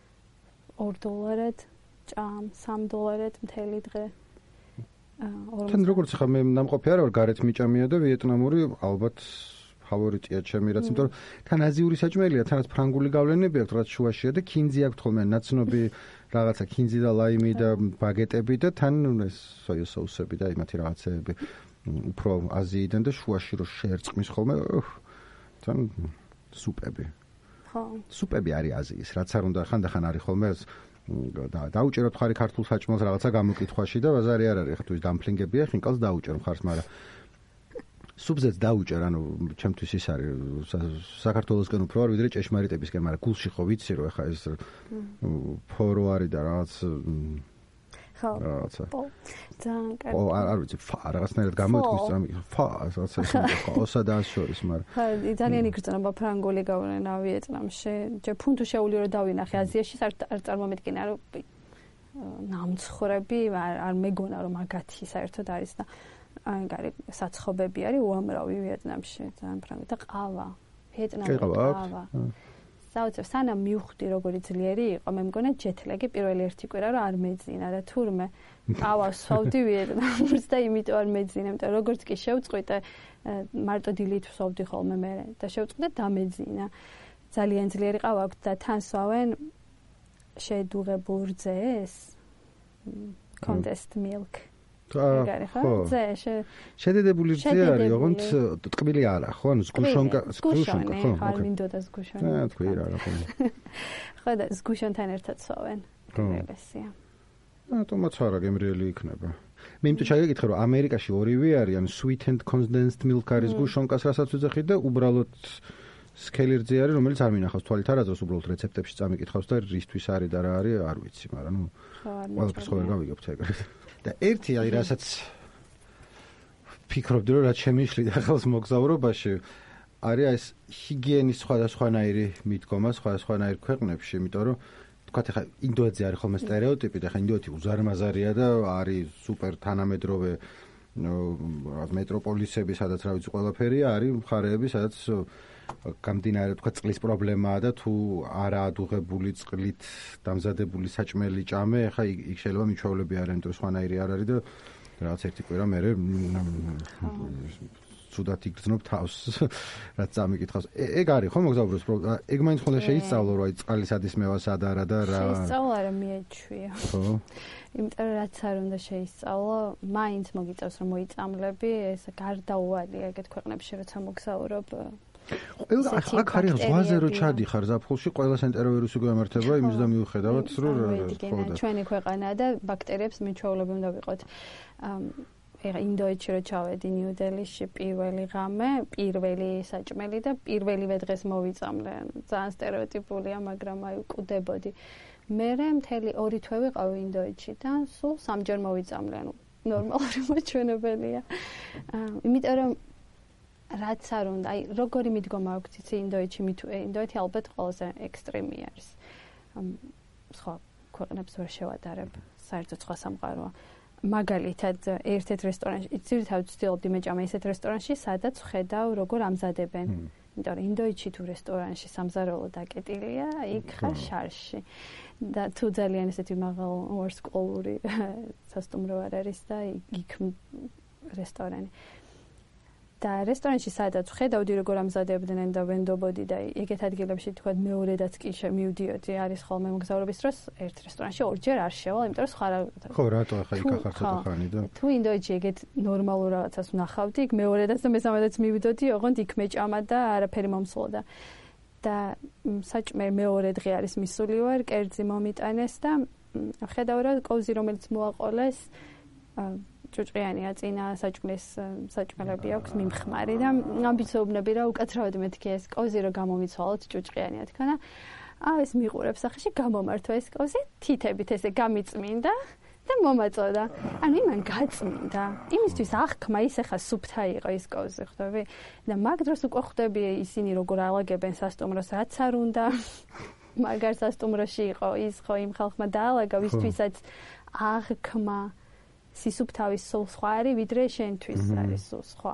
B: $2 ჭამ, $3 მთელი დღე.
A: თან როგორც ხა მე ნამყოფი არა ვარ, გარეთ მიჭამია და ვიეტნამური ალბათ ფავორიტია ჩემი, რაც იმიტომ რომ თან აზიური საჭმელია, თანაც ფრანგული გავლენები აქვს, რაც შუაშია და ქინძი აქვს ხოლმე, ნაცნობი რაღაცა ქინძი და ლაიმი და ბაგეტები და თან ეს სოია соуსები და იმათი რაღაცეები უფრო აზიიდან და შუაში რო შეერწყმის ხოლმე, თან სუპები.
B: ხო.
A: სუპები არის აზიის, რაც არ უნდა ხანდახან არის ხოლმე და დაუჭეროთ ხარი ქართულ საჭმელს რაღაცა გამოკითხვაში და ბაზარი არ არის, ხა თუ ის დამფლინგებია, ხინკალს დაუჭერ მხარს, მაგრამ სუპზეც დაუჭერ, ანუ ჩემთვის ის არის საქართველოსკენ უფრო არ ვიდრე ჭეშმარიტებისკენ, მაგრამ გულში ხო ვიცი რომ ეხა ეს ფორო არის და რაღაც
B: ხო. ძალიან კარგი.
A: არ ვიცი, რაღაცნაირად გამოიტყვის რამე, რაღაცა ხოსა და შორის, მაგრამ
B: ძალიან იგრძნობა ფრანგული გავლენა ვიეტნამში. ჯერ ფუნტუ შეულიო რომ დავინახე აზიაში, არ წარმომედგინა რომ ნამცხრები არ მეგონა რომ მაგათი საერთოდ არის და აი საცხობები არის უამრავი ვიეტნამში, ძალიან ფრანგული და ყავა. ვიეტნამში ყავა. საოცარ სანამ მივხვდი როგორი ძლიერი იყო, მე მგონია ჯეთლეგი პირველი ერთი კვირა რომ არ მეძინა და თურმე ყავას ვსვავდი ვიეტნამურს და იმიტომ არ მეძინა, იმიტომ როგორც კი შევწყვიტე მარტო დილით ვსვავდი ხოლმე მე და შევწყვიტე დამეძინა. ძალიან ძლიერი ყავა აქვს და თან სვავენ შედუღებულ რძეს condensed milk. ხო.
A: შედედებული რძე არის, ოღონდ ტკბილი არა, ხო? ანუ ზგუშონკა, ხო?
B: არ მინდოდა ზგუშონი.
A: თქვი რა, ხო.
B: ხო და ზგუშონთან ერთად სვავენ. კრებესია.
A: თუმცა არა გემრიელი იქნება. მე იმიტომ ჩაგეკითხე რომ ამერიკაში ორივე არის, ანუ sweetened condensed milk არის ზგუშონკას რასაც ვიძახით და უბრალოდ სკელი რძე არის, რომელიც არ მინახავს თვალით არაძოს, უბრალოდ რეცეპტებში წამიკითხავს და რისთვის არის და რა არის, არ ვიცი, მაგრამ ნუ ყველაფერს ხო ვერ გავიგებთ ეგრეთ. და ერთი აი რასაც ფიქრობდი რომ რაც შემიშლიდა ხელს მოგზაურობაში არის ეს ჰიგიენის სხვადასხვანაირი მიდგომა სხვადასხვანაირ ქვეყნებში, იმიტომ რომ თქვათ ახლა ინდოეთზე არის ხოლმე სტერეოტიპი და ახლა ინდოეთი უზარმაზარია და არის სუპერ თანამედროვე მეტროპოლისები, სადაც რა ვიცი ყველაფერია, არის მხარეები, სადაც გამდინარე თქვა წყლის პრობლემაა და თუ არა ადუღებული წყლით დამზადებული საჭმელი ჭამე, ახლა იქ შეიძლება მიჩვეულები არ არის, სხვანაირი არ არის და რაღაც ერთი კვირა მერე ცუდად იგრძნობ თავს, რაც წამიკითხავს. ეგ არის ხო მოგზაურობის პრობლემა? ეგ მაინც ხოლმე შეისწავლო, რომ აი წყლის ადისმევა სად არა და რა.
B: შეისწავლა რა მიეჩვია.
A: ხო.
B: იმიტომ რომ რაც არ უნდა შეისწავლო, მაინც მოგიწევს რომ მოიწამლები, ეს გარდაუვალია ეგეთ ქვეყნებში, როცა მოგზაურობ.
A: აქ არის ზღვაზე რო ჩადიხარ ზაფხულში ყველას ენტეროვირუსი გვემართება იმის და მიუხედავად რომ
B: ჩვენი ქვეყანაა და ბაქტერიებს მეჩვეულები უნდა ვიყოთ. ინდოეთში რო ჩავედი ნიუ-დელიში პირველი ღამე, პირველი საჭმელი და პირველივე დღეს მოვიწამლე. ძალიან სტერეოტიპულია, მაგრამ აი ვკვდებოდი. მერე მთელი 2 თვე ვიყავი ინდოეთში და სულ 3 ჯერ მოვიწამლე. ანუ ნორმალური მოჩვენებელია. იმიტომ რომ რაც არ უნდა, აი როგორი მიდგომა აქვს იცი ინდოეთში ინდოეთი ალბათ ყველაზე ექსტრემი არის. სხვა ქვეყნებს ვერ შევადარებ, საერთოდ სხვა სამყაროა. მაგალითად, ერთ-ერთ რესტორანში, ძირითადად ვცდილობდი მეჭამა ისეთ რესტორანში, სადაც ვხედავ როგორ ამზადებენ. იმიტომ რომ ინდოეთში თუ რესტორანში სამზარეულო დაკეტილია, იქ ხარ შარში. და თუ ძალიან ესეთი მაღალ ვარსკვლავური სასტუმრო არ არის და იქ რესტორანი. და რესტორანში სადაც ვხედავდი როგორ ამზადებდნენ და ვენდობოდი და ეგეთ ადგილებში თქვა მეორედაც კი მივდიოდი, არის ხოლმე მოგზაურობის დროს ერთ რესტორანში 2 ჯერ არ შევალ, იმიტომ რომ სხვა
A: ხო, რატო ახლა იქ ახარ ცოტა ხანი და
B: თუ ინდოეთში ეგეთ ნორმალურ რაღაცას ვნახავდი, იქ მეორედაც და მესამედაც მივიდოდი, ოღონდ იქ მეჭამა და არაფერი მომსვლოდა. და საჭმე მეორე დღე არის მისული ვარ, კერძი მომიტანეს და ხედავ რა კოზი რომელიც მოაყოლეს ჭუჭყიანია წინა საჭმელები აქვს მიმხმარი და ამბიციოვნები რა უკაცრავად მეთქი ეს კოზი რომ გამომიცვალოთ ჭუჭყიანია თქვა და ეს მიყურებს სახეში გამომართვა ეს კოზი თითებით ესე გამიწმინდა და მომაწოდა. ანუ იმან გაწმინდა. იმისთვის აღქმა ის ახლა სუფთა იყო ის კოზი, ხვდები? და მაგ დროს უკვე ხვდები ისინი როგორ ალაგებენ სასტუმროს, რაც არ უნდა. მაგარ სასტუმროში იყო ის ხო იმ ხალხმა დაალაგა, ვისთვისაც აღქმა სისუფთავის სულ სხვა არის, ვიდრე შენთვის არის სულ სხვა.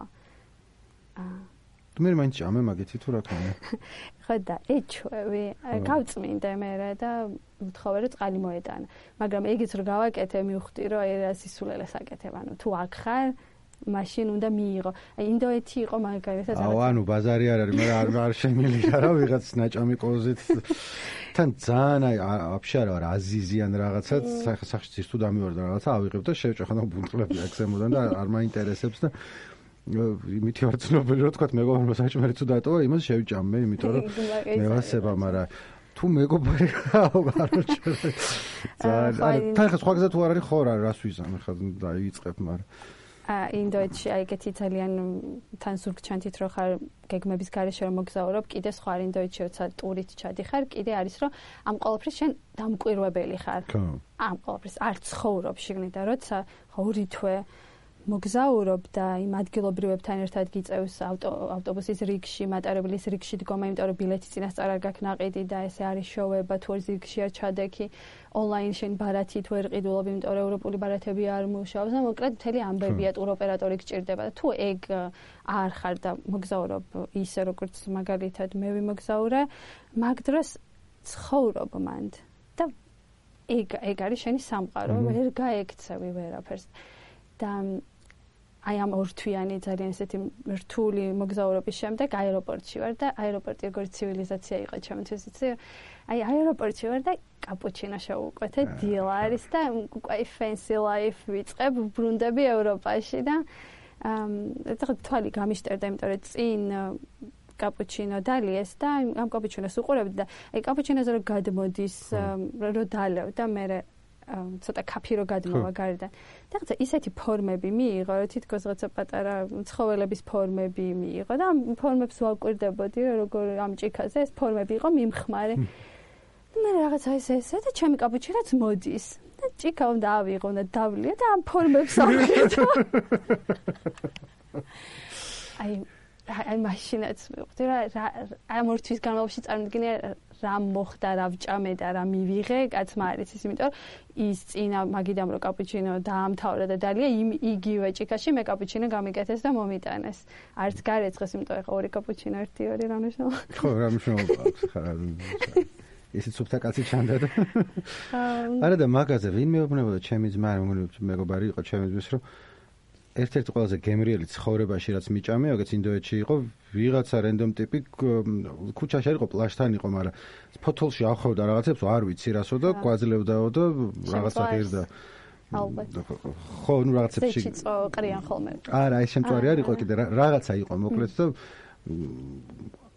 A: თუ მე მაინც ჭამე მაგეთი თუ რა ქონა?
B: ხო და ეჩვევი, გავწმინდე მე და ვთხოვე რომ წყალი მოეტანა. მაგრამ ეგეც რო გავაკეთე, მივხვდი რომ აი რა სისულელეს აკეთებ, ანუ თუ აქ ხარ, მაშინ უნდა მიიღო. აი ინდოეთი იყო მაგალითად.
A: ანუ ბაზარი არ არის, მე არ შემიძლია რა ვიღაც ნაჭამი კოზით. თან ძალიან აი вообще არა აზიზიან რაღაცა, სახში თუ დამივარ და რაღაცა ავიღებ და შევჭახან და ბუნტლები აქ ზემოდან და არ მაინტერესებს და იმითი ვარ ცნობილი რომ თქვა მეგობარმა საჭმელი თუ დატოვა, იმას შევჭამე, იმიტომ რომ მე ვასება, მაგრამ თუ მეგობარი არ მოჭერე. ძალიან თან ხა სხვა გზა თუ არ არის ხო რა რას ვიზამ ხა დაიწყებ, მაგრამ
B: ინდოეთში აი ეგეთი ძალიან თან ზურგჩანთით რო ხარ გეგმების გარეშე რომ მოგზაურობ, კიდე სხვა ინდოეთში როცა ტურით ჩადიხარ, კიდე არის რომ ამ ყოველფრის შენ დამკვირვებელი ხარ. ამ ყოველფრის არ ცხოვრობ შიგნით და როცა 2 თვე მოგზაურობ და იმ ადგილობრივებთან ერთად გიწევს ავტობუსის რიგში, მატარებლის რიგში დგომა, იმიტომ რომ ბილეთი წინასწარ არ გაქვს ნაყიდი და ესე არის შოუება, თუ რიგში არ ჩადექი, ონლაინ შენ ბარათით ვერ ყიდულობ, იმიტომ რომ ევროპული ბარათები არ მუშაობს და მოკლედ მთელი ამბებია, ტუროპერატორი გჭირდება და თუ ეგ არ ხარ და მოგზაურობ ისე როგორც მაგალითად მე ვიმოგზაურე, მაგ დროს ცხოვრობ მანდ და ეგ არის შენი სამყარო, ვერ გაექცევი ვერაფერს და აი ამ 2 თვიანი ძალიან ესეთი რთული მოგზაურობის შემდეგ აეროპორტში ვარ და აეროპორტი როგორც ცივილიზაცია იყო ჩემთვის, იცი? აი აეროპორტში ვარ და კაპუჩინო შევუყვეთე, დილა არის და უკვე fancy life ვიწყებ, ბრუნდები ევროპაში და ეხლა თვალი გამიშტერდა, იმიტომ რომ წინ კაპუჩინო დალიეს და ამ კაპუჩინოს უყურებდი და აი კაპუჩინოზე რომ გადმოდის, რომ დალევ და მე ცოტა კაფე რო გადმოვა გარდან. და ხა ისეთი ფორმები მიიღო, რომ თითქოს რაღაცა პატარა ცხოველების ფორმები მიიღო და ამ ფორმებს ვაკვირდებოდი, როგორ ამ ჭიქაზე ეს ფორმები იყო მიმხმარე. და მე რაღაცა ესე და ჩემი კაპუჩინოც მოდის. და ჭიქა უნდა ავიღო და დავლია და ამ ფორმებს ავიღე. აი მაშინაც მივხვდი რა ამ 2 თვის განმავლობაში წარმოგიდგენია რა მოხდა, რა ვჭამე და რა მივიღე, კაცმა არის ის, იმიტომ ის წინა მაგიდამ რო კაპუჩინო დაამთავრა და დალია იგივე ჭიქაში მე კაპუჩინო გამიკეთეს და მომიტანეს. არც გარეცხეს, იმიტომ ეხა 2 კაპუჩინო 1-2 რა მნიშვნელობა.
A: ხო, რა მნიშვნელობა აქვს ხარ. ისიც სუფთა კაცი ჩანდა და არა და მაგაზე ვინ მეუბნებოდა ჩემი ძმა, მეგობარი იყო ჩემი ძმის, რომ ერთ-ერთი ყველაზე გემრიელი ცხოვრებაში რაც მიჭამე, როგორც ინდოეთში იყო, ვიღაცა რენდომ ტიპი ქუჩაში არ იყო, პლაშთან იყო, მაგრამ ფოთოლში ახვევდა რაღაცებს, არ ვიცი რასო და გვაძლევდაო და რაღაცა ღირდა.
B: ალბათ.
A: ხო, ნუ რაღაცებში.
B: ცეჩიწო ყრიან ხოლმე.
A: არა, ეს შემწვარი არ იყო კიდე, რაღაცა იყო, მოკლედ და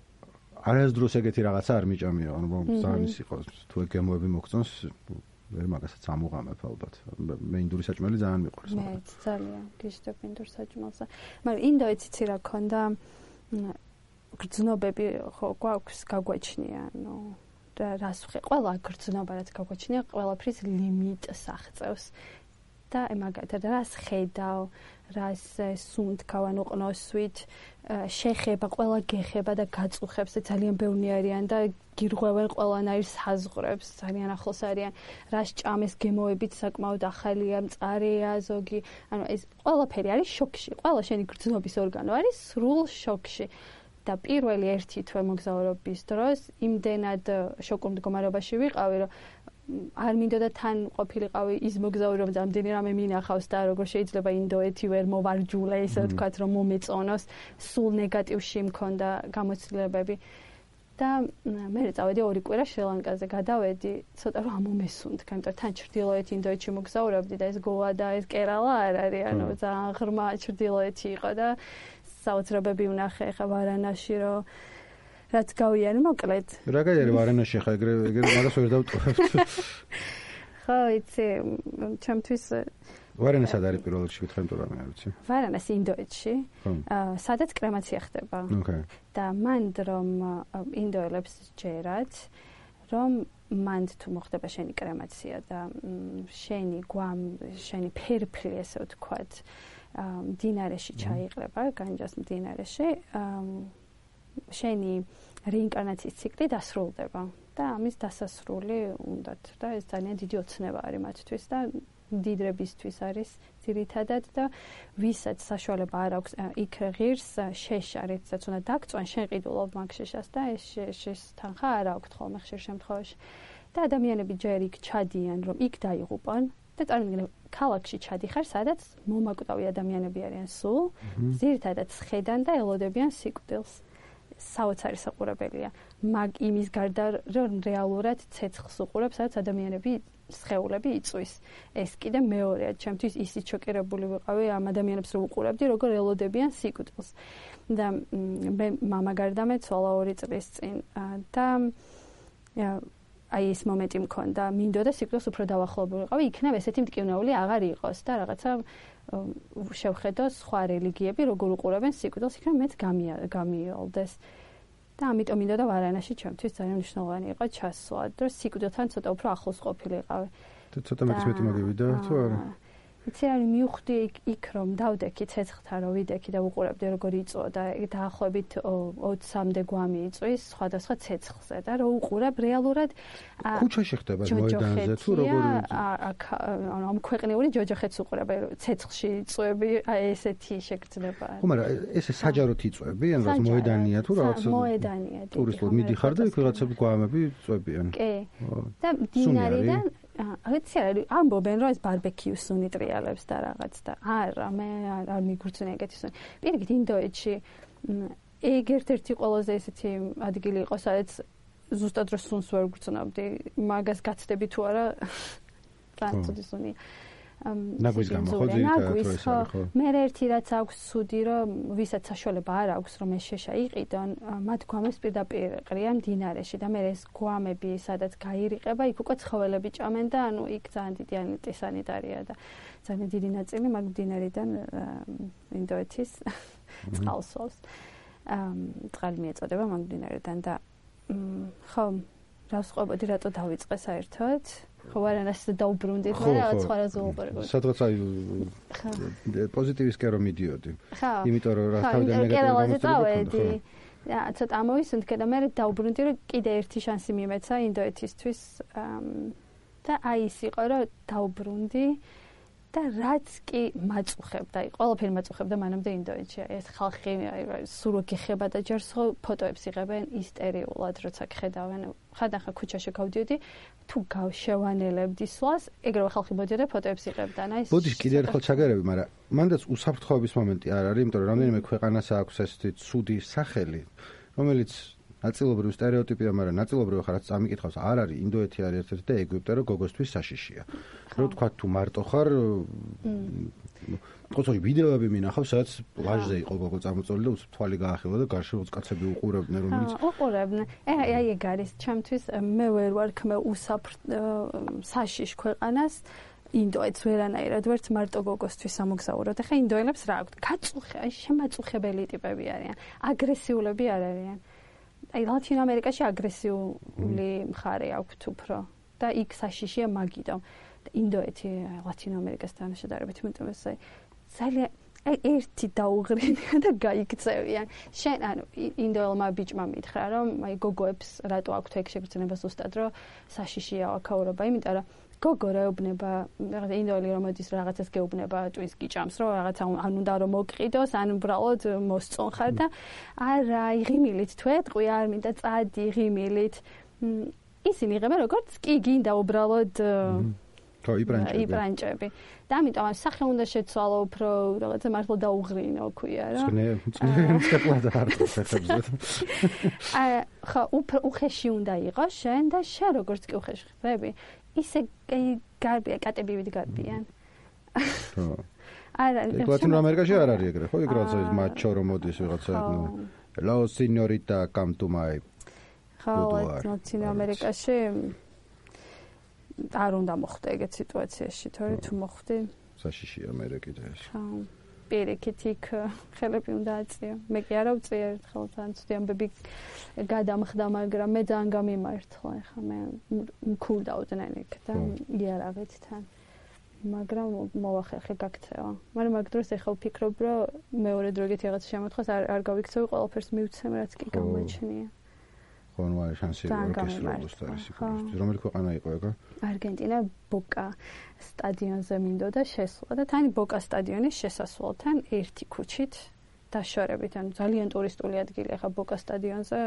A: არასდროს ეგეთი რაღაცა არ მიჭამია, ანუ ძალიან ის იყოს, თუ ეგ გემოები მოგწონს, ვერ მაგასაც ამუღამებ ალბათ. მე ინდური საჭმელი ძალიან მიყვარს.
B: მე ძალიან გიჟდებ ინდურ საჭმელს. მაგრამ ინდოეთიც იცი რა ქონდა გრძნობები ხო გვაქვს გაგვაჩნია, ანუ რას ვხე, ყველა გრძნობა რაც გაგვაჩნია, ყველაფრის ლიმიტს აღწევს. და მაგათად რას ხედავ, რას სუნთქავ, ანუ ყნოსვით შეხება, ყველა გეხება და გაწუხებს და ძალიან ბევრი არიან და გირღვევენ ყველანაირ საზღვრებს, ძალიან ახლოს არიან. რას ჭამეს გემოებით საკმაოდ ახალია, მწარეა ზოგი, ანუ ეს ყველაფერი არის შოკში. ყველა შენი გრძნობის ორგანო არის სრულ შოკში. და პირველი ერთი თვე მოგზაურობის დროს იმდენად შოკურ მდგომარეობაში ვიყავი, რომ არ მინდოდა თან ყოფილიყავი ის მოგზაური, რომ რამდენი რამე მინახავს და როგორ შეიძლება ინდოეთი ვერ მოვარჯულე, ესე ვთქვათ, რომ მომეწონოს, სულ ნეგატივში მქონდა გამოცდილებები. და მე წავედი 2 კვირა შრი-ლანკაზე, გადავედი, ცოტა რომ ამომესუნთქა, იმიტომ თან ჩრდილოეთ ინდოეთში მოგზაურობდი და ეს გოა და ეს კერალა არ არის, ანუ ძალიან ღრმა ჩრდილოეთი იყო და საოცრებები ვნახე ხა ვარანაში, რომ რაც გავიარე მოკლედ.
A: რა გაიარე ვარანაში ხა ეგრე მაგას ვერ დავტოვებთ.
B: ხო, იცი, ჩემთვის
A: ვარანა სად არის პირველ რიგში გითხრა, იმიტომ რომ არ ვიცი.
B: ვარანას ინდოეთში, სადაც კრემაცია ხდება. და მანდ რომ ინდოელებს ჯერათ, რომ მანდ თუ მოხდება შენი კრემაცია და შენი ფერფლი, ესე ვთქვათ, მდინარეში ჩაიყრება, განჯას მდინარეში, შენი რეინკარნაციის ციკლი დასრულდება და ამის დასასრული უნდათ და ეს ძალიან დიდი ოცნება არის მათთვის და მდიდრებისთვის არის ძირითადად და ვისაც საშუალება არ აქვს იქ ღირს შეშა, რითაც უნდა დაგწვან, შენ ყიდულობ მაგ შეშას და ეს შეშის თანხა არ აქვს ხოლმე ხშირ შემთხვევაში. და ადამიანები ჯერ იქ ჩადიან, რომ იქ დაიღუპონ და წარმოგიდგენთ, ქალაქში ჩადიხარ, სადაც მომაკვდავი ადამიანები არიან სულ, ძირითადად ხედან და ელოდებიან სიკვდილს. საოცარი საყურებელია. მაგ იმის გარდა, რომ რეალურად ცეცხლს უყურებს, სადაც ადამიანები სხეულები იწვის. ეს კიდე მეორეა, ჩემთვის ისიც შოკირებული ვიყავი ამ ადამიანებს რომ უყურებდი, როგორ ელოდებიან სიკვდილს. და მე მამა გარდამეცვალა 2 წლის წინ და აი ეს მომენტი მქონდა, მინდოდა სიკვდილს უფრო დავახლოვებულიყავი, იქნებ ესეთი მტკივნეული აღარ იყოს და რაღაცა შევხედო სხვა რელიგიები როგორ უყურებენ სიკვდილს, იქნებ მეც გამიოლდეს. და ამიტომ მინდოდა ვარანაში ჩემთვის ძალიან მნიშვნელოვანი იყო ჩასვლა, რომ სიკვდილთან ცოტა უფრო ახლოს ყოფილიყავი.
A: და ცოტა მეტი მოგივიდა თუ არა?
B: იცი რა მივხვდი იქ რომ დავდექი ცეცხლთან რომ ვიდექი და უყურებდი როგორ იწვა და დაახლოებით 20-მდე გვამი იწვის სხვადასხვა ცეცხლზე და რომ უყურებ რეალურად
A: ქუჩაში ხდება მოედანზე თუ როგორ
B: ანუ ამ ქვეყნიური ჯოჯოხეთს უყურებ ცეცხლში იწვევი ესეთი შეგრძნება.
A: ხო მაგრამ ესე საჯაროდ იწვევი ან რა მოედანია თუ რაღაც
B: მოედანია
A: ტურისტულად მიდიხარ და იქ ვიღაცები გვამები წვევიან.
B: კი და დინარიდან აიცი ამბობენ რომ ეს ბარბეკიუს უნიტრიალებს და რაღაც და არა მე არ მიგვრცნა ეგეთი სუნი. პირიქით ინდოეთში ეგ ერთ-ერთი ყველაზე ესეთი ადგილი იყო სადაც ზუსტად რო სუნს ვერ გვრცნობდი მაგას გაცდები თუ არა ფრანცუზი სუნი.
A: ნაგვის გამო ხო
B: ხო მე ერთი რაც აქვს ცუდი რომ ვისაც საშუალება არ აქვს რომ ეს შეშა იყიდონ მათ გვამებს პირდაპირ ყრიან მდინარეში და მე ეს გვამები სადაც გაირიყება იქ უკვე ცხოველები ჭამენ და ანუ იქ ძალიან დიდი ანტისანიტარია და ძალიან დიდი ნაწილი მაგ მდინარიდან ინდოეთის წყალსოს წყალი მიეწოდება მაგ მდინარიდან და ხო რა ვსყვებოდი რატო დავიწყე საერთოდ ხო ვარანას დაუბრუნდით მე რაღაც სხვა რაზე ვუყურებდი.
A: სადღაც აი პოზიტივისკენ რომ მიდიოდი. იმიტომ რომ რა თავიდან ნეგატივი
B: გამოსწორებდი. ცოტა ამოვისუნთქე და მე დაუბრუნდი რომ კიდე ერთი შანსი მიმეცა ინდოეთისთვის და აი ის იყო რომ დაუბრუნდი და რაც კი მაწუხებდა, ყველაფერი მაწუხებდა მანამდე ინდოეთში. ეს ხალხი სულ გეხება და ჯერ ფოტოებს იღებენ ისტერიულად, როცა ხედავენ. ხანდახან ქუჩაში გავდიოდი, თუ გავშევანელებდი სვლას, ეგრევე ხალხი მოდიოდა ფოტოებს იღებდა. აი ეს
A: ბოდიში კიდე ერთხელ ჩაგერები, მაგრამ მანდაც უსაფრთხოების მომენტი არ არის, იმიტომ რომ რამდენიმე ქვეყანას აქვს ესეთი ცუდი სახელი, რომელიც ნაწილობრივ სტერეოტიპია, მაგრამ ნაწილობრივ ხარ რაც წამიკითხავს, არ არის ინდოეთი არის ერთ-ერთი და ეგვიპტე, რომ გოგოსთვის საშიშია. რო თქვა თუ მარტო ხარ ყოწორი ვიდეოები მინახავ, სადაც პლაჟზე იყო გოგო წამოწოლილი და თვალი გაახილა და გარშემო კაცები უყურებდნენ, რომელიც
B: უყურებდნენ. აი ეგ არის ჩემთვის მე ვერ ვარ ქმე უსაფრ საშიშ ქვეყანას ინდოეთს ვერანაირად ვერც მარტო გოგოსთვის სამოგზაუროდ. ახლა ინდოელებს რა აქვთ? გაწუხე, აი შემაწუხებელი ტიპები არიან, აგრესიულები არ არიან. აი ლათინო ამერიკაში აგრესიული მხარე აქვთ უფრო და იქ საშიშია მაგიტომ. ინდოეთი ლათინო ამერიკასთან შედარებით, იმიტომ რომ ძალიან ერთი დაუღრინია და გაიქცევიან. შენ ანუ ინდოელმა ბიჭმა მითხრა რომ აი გოგოებს რატო აქვთ ეგ შეგრძნება ზუსტად რომ საშიშია აქაურობა, იმიტომ რომ გოგო რეუბნება, რაღაც ინდოელი რომ მოდის რაღაცას გეუბნება ტვინს გიჭამს, რომ რაღაცა ან უნდა რომ მოგყიდოს, ან უბრალოდ მოსწონხარ და არა, ღიმილით თუ ეტყვი, არ მინდა წადი ღიმილით. ისინი იღებენ როგორც კი გინდა უბრალოდ იბრანჭები. და ამიტომ სახე უნდა შეცვალო უფრო რაღაცა მართლა დაუღრინო ქვია რა.
A: წნევლად არ ხეხებზე.
B: ხო, უხეში უნდა იყოს შენ და შენ როგორც კი უხეში ხდები, ისე გარბია, კატები ვით გარბიან.
A: ხო. არა, ლათინო ამერიკაში არ არის ეგრე, ხო? იქ რაღაცა მაჩო რომ მოდის ვიღაცა, hello señorita, come to my
B: boudoir. ხო, ლათინო ამერიკაში არ უნდა მოხდე ეგეთ სიტუაციაში, თორე თუ მოხდი
A: საშიში ამერიკით ეს.
B: ხო. პირიქით იქ ხელები უნდა აწიო. მე კი არა ვწია ერთხელ თან ცუდი ამბები გადამხდა, მაგრამ მე ძალიან გამიმართლა. ეხლა მე მქურდავდნენ იქ და იარაღით თან. მაგრამ მოვახერხე გაქცევა. მაგრამ მაგ დროს ეხლა ვფიქრობ, რომ მეორე დრო ეგეთი რაღაც შემოთხოს არ გავიქცევი, ყველაფერს მივცემ, რაც კი გამოჩნია.
A: ხომ ვარ შანსი ორკესტროს და რომელი ქვეყანა იყო ეგ?
B: არგენტინა ბოკა სტადიონზე მინდოდა შესვლა და თან ბოკა სტადიონის შესასვლელთან ერთი ქუჩით დაშორებით, ანუ ძალიან ტურისტული ადგილი ახლა ბოკა სტადიონზე,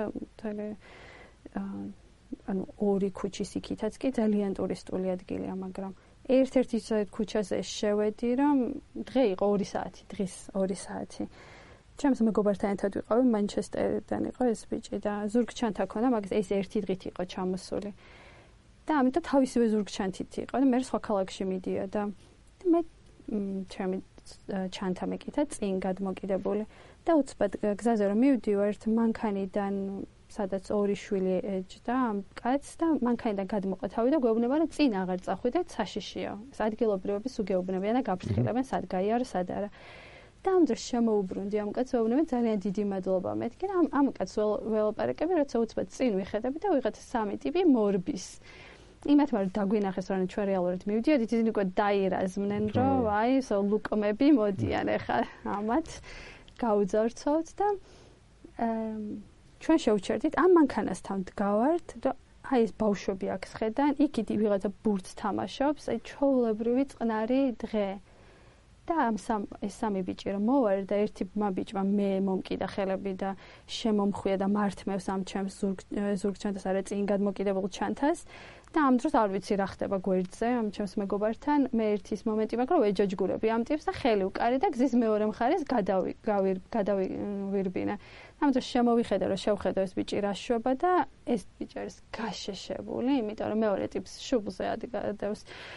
B: ანუ ორი ქუჩის იქითაც კი ძალიან ტურისტული ადგილია, მაგრამ ერთ-ერთი ქუჩაზე შევედი, რომ დღე იყო 2 საათი, დღის 2 საათი. ჩემს მეგობართან ერთად ვიყავი, მანჩესტერიდან იყო ეს ბიჭი და ზურგჩანთა ქონა, მაგრამ ეს ერთი დღით იყო ჩამოსული. და ამიტომ თავისივე ზურგჩანთით იყო და მე სხვა ქალაქში მიდიოდა. და მე ჩემი ჩანთა მეკითა წინ გადმოკიდებული და უცბად გზაზე რომ მივდივარ, მანქანიდან სადაც 2 შვილი ეჯდა ამ კაცს და მანქანიდან გადმოყეთავი და გვეუბნება რომ წინ აღარ წახვიდე, საშიშია. ეს ადგილობრივების უგეუბნებიან და გაფრთხილებენ, სად გაიარო, სად არა. და ამ დროს შემოუბრუნდი ამ კაცს ვეუბნები ძალიან დიდი მადლობა მეთქი და ამ კაცს ველაპარაკები, როცა უცბად წინ ვიხედები და ვიღაც სამი ტიპი მორბის. იმათ მაგრამ დაგვინახეს რომ ჩვენ რეალურად მივდიოდით, ისინი უკვე დაირაზმნენ, რომ აი ეს ლუკმები მოდიან ახლა ამათ გაუძარცვავთ და ჩვენ შევჩერდით ამ მანქანასთან დგავართ და აი ეს ბავშვები აქ სხედან, იქით ვიღაცა ბურთს თამაშობს, აი ჩვეულებრივი წყნარი დღე. და ეს სამი ბიჭი რომ მოვარ და ერთი ბიჭმა მე მომკიდა ხელები და შემომხვია და მართმევს ამ ჩემს ზურგჩანთას არა წინ გადმოკიდებულ ჩანთას და ამ დროს არ ვიცი რა ხდება გვერდზე ამ ჩემს მეგობართან მე ერთის მომენტი მაქვს რომ ეჯაჯგურები ამ ტიპს და ხელი უკარი და გზის მეორე მხარეს გადავირბინა ამ დროს შემოვიხედა რომ შევხედო ეს ბიჭი რა შვება და ეს ბიჭი არის გაშეშებული იმიტომ რომ მეორე ტიპს შუბლზე ადებს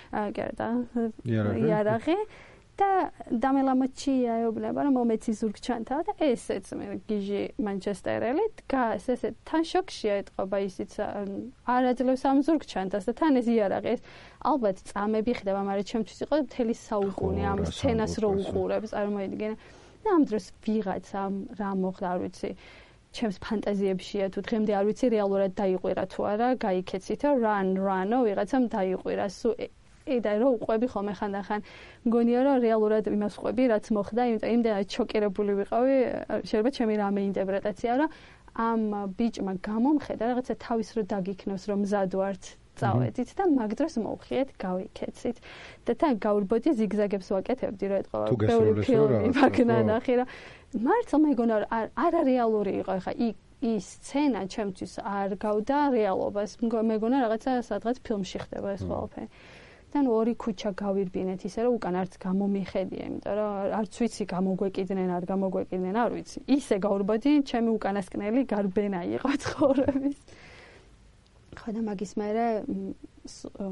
B: იარაღი და დამელამოჩია ეუბნება რომ მომეცი ზურგჩანთა და ესეც მე გიჟი მანჩესტერელი დგას ესე თან შოქშია ეთყობა ისიც არ აძლევს ამ ზურგჩანთას და თან ეს იარაღი ეს ალბათ წამები ხდება მაგრამ ჩემთვის იყო მთელი საუკუნე ამ სცენას რო უყურებს წარმოიდგინე და ამ დროს ვიღაცა რა მოხდა არ ვიცი ჩემს ფანტაზიებშია თუ დღემდე არ ვიცი რეალურად დაიყვირა თუ არა გაიქეცითო რანო ვიღაცამ დაიყვირა და რო უყვები ხოლმე ხანდახან მგონია რომ რეალურად იმას ყვები რაც მოხდა იმიტომ იმდენად შოკირებული ვიყავი შეიძლება ჩემი რამე ინტერპრეტაცია რომ ამ ბიჭმა გამომხედა რაღაცა თავის რო დაგიქნოს რომ მზად ვართ წავედით და მაგ დროს მოვხიეთ გავიქეცით და თან გაურბოდი ზიგზაგებს ვაკეთებდი რომ ეთყობა ბევრი ფილმი ვაკნანახი რომ მართლა მეგონა რომ არა რეალური იყო ხა ის სცენა ჩემთვის არ გავდა რეალობას მეგონა რაღაცა სადღაც ფილმში ხდება ეს ყველაფერი თან ორი ქუჩა გავირბინეთ ისე რომ უკან არც გამომიხედია იმიტომ რომ არც ვიცი გამოგვეკიდნენ არ გამოგვეკიდნენ არ ვიცი ისე გაურბოდი ჩემი უკანასკნელი გარბენა იყო ცხოვრების ხო და მაგის მერე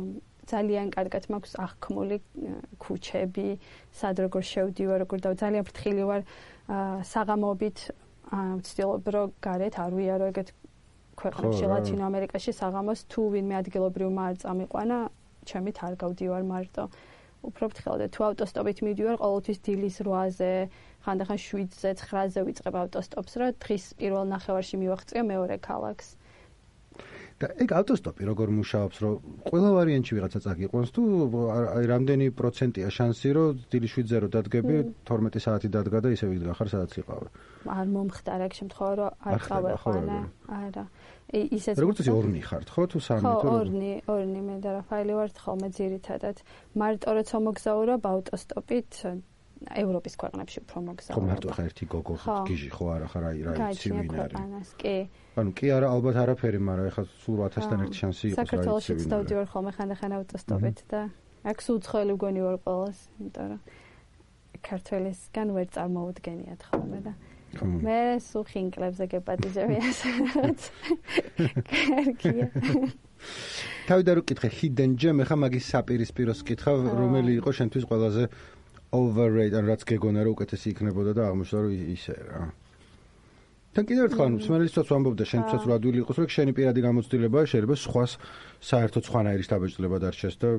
B: ძალიან კარგად მაქვს აღქმული ქუჩები, სად როგორ შევდივარ, როგორ და ძალიან ფრთხილი ვარ საღამოობით, ვცდილობ რომ გარეთ არ ვიარო ეგეთ ქვეყნებში ლათინო ამერიკაში საღამოს თუ ვინმე ადგილობრივმა არ წამიყვანა, ჩემით არ გავდივარ მარტო. უფრო ფრთხილად თუ ავტოსტოპით მივდივარ, ყოველთვის დილის 8-ზე, ხანდახან 7-ზე, 9-ზე ვიწყებ ავტოსტოპს, რომ დღის პირველ ნახევარში მივაღწია მეორე ქალაქს.
A: და ეგ ავტოსტოპი როგორ მუშაობს, რომ ყველა ვარიანტში ვიღაცა წაგიყვანს თუ აი რამდენი პროცენტია შანსი, რომ დილის 7-ზე რო დადგები, 12 საათი დადგა და ისე ვიდგა ხარ სადაც იყავი.
B: არ მომხდარ ეგ შემთხვევა, რომ არ წავეყვანე. არა. ისეც
A: როგორც ისე ორნი ხართ, ხო თუ სამი თუ
B: ორნი მე და რაფაელი ვარ ხოლმე ძირითადად. მარტო როცა მოგზაურობ ავტოსტოპით ევროპის ქვეყნებში უფრო მოგზაურობ.
A: ხო მარტო ხა ერთი გოგო გიჟი ხო არა ხარ აი რა იცი ვინ არის.
B: კი.
A: ანუ კი არა ალბათ არაფერი, მაგრამ ეხლა სულ 1000-დან ერთი შანსი იყოს რა იცი.
B: საქართველოში დავდივარ ხოლმე ხანდახან ავტოსტოპით და აქ სულ ცხელი მგონი ვარ ყველას, იმიტომ რომ ქართველისგან ვერ წარმოვდგენიათ ხოლმე და მე სულ ხინკლებზე გეპატიჟები ასეთ. კარგია.
A: თავი და რო კითხე hidden gem, ეხა მაგის საპირისპიროს კითხავ, რომელი იყო შენთვის ყველაზე overrated, ან რაც გეგონა რომ უკეთესი იქნებოდა და აღმოჩნდა რომ ისე რა. თან კიდევ ერთხელ ანუ მსმენელსაც ვამბობ და შენთვისაც რა ადვილი იყოს, რომ შენი პირადი გამოცდილებაა, შეიძლება სხვას საერთოდ სხვანაირი შთაბეჭდილება დარჩეს და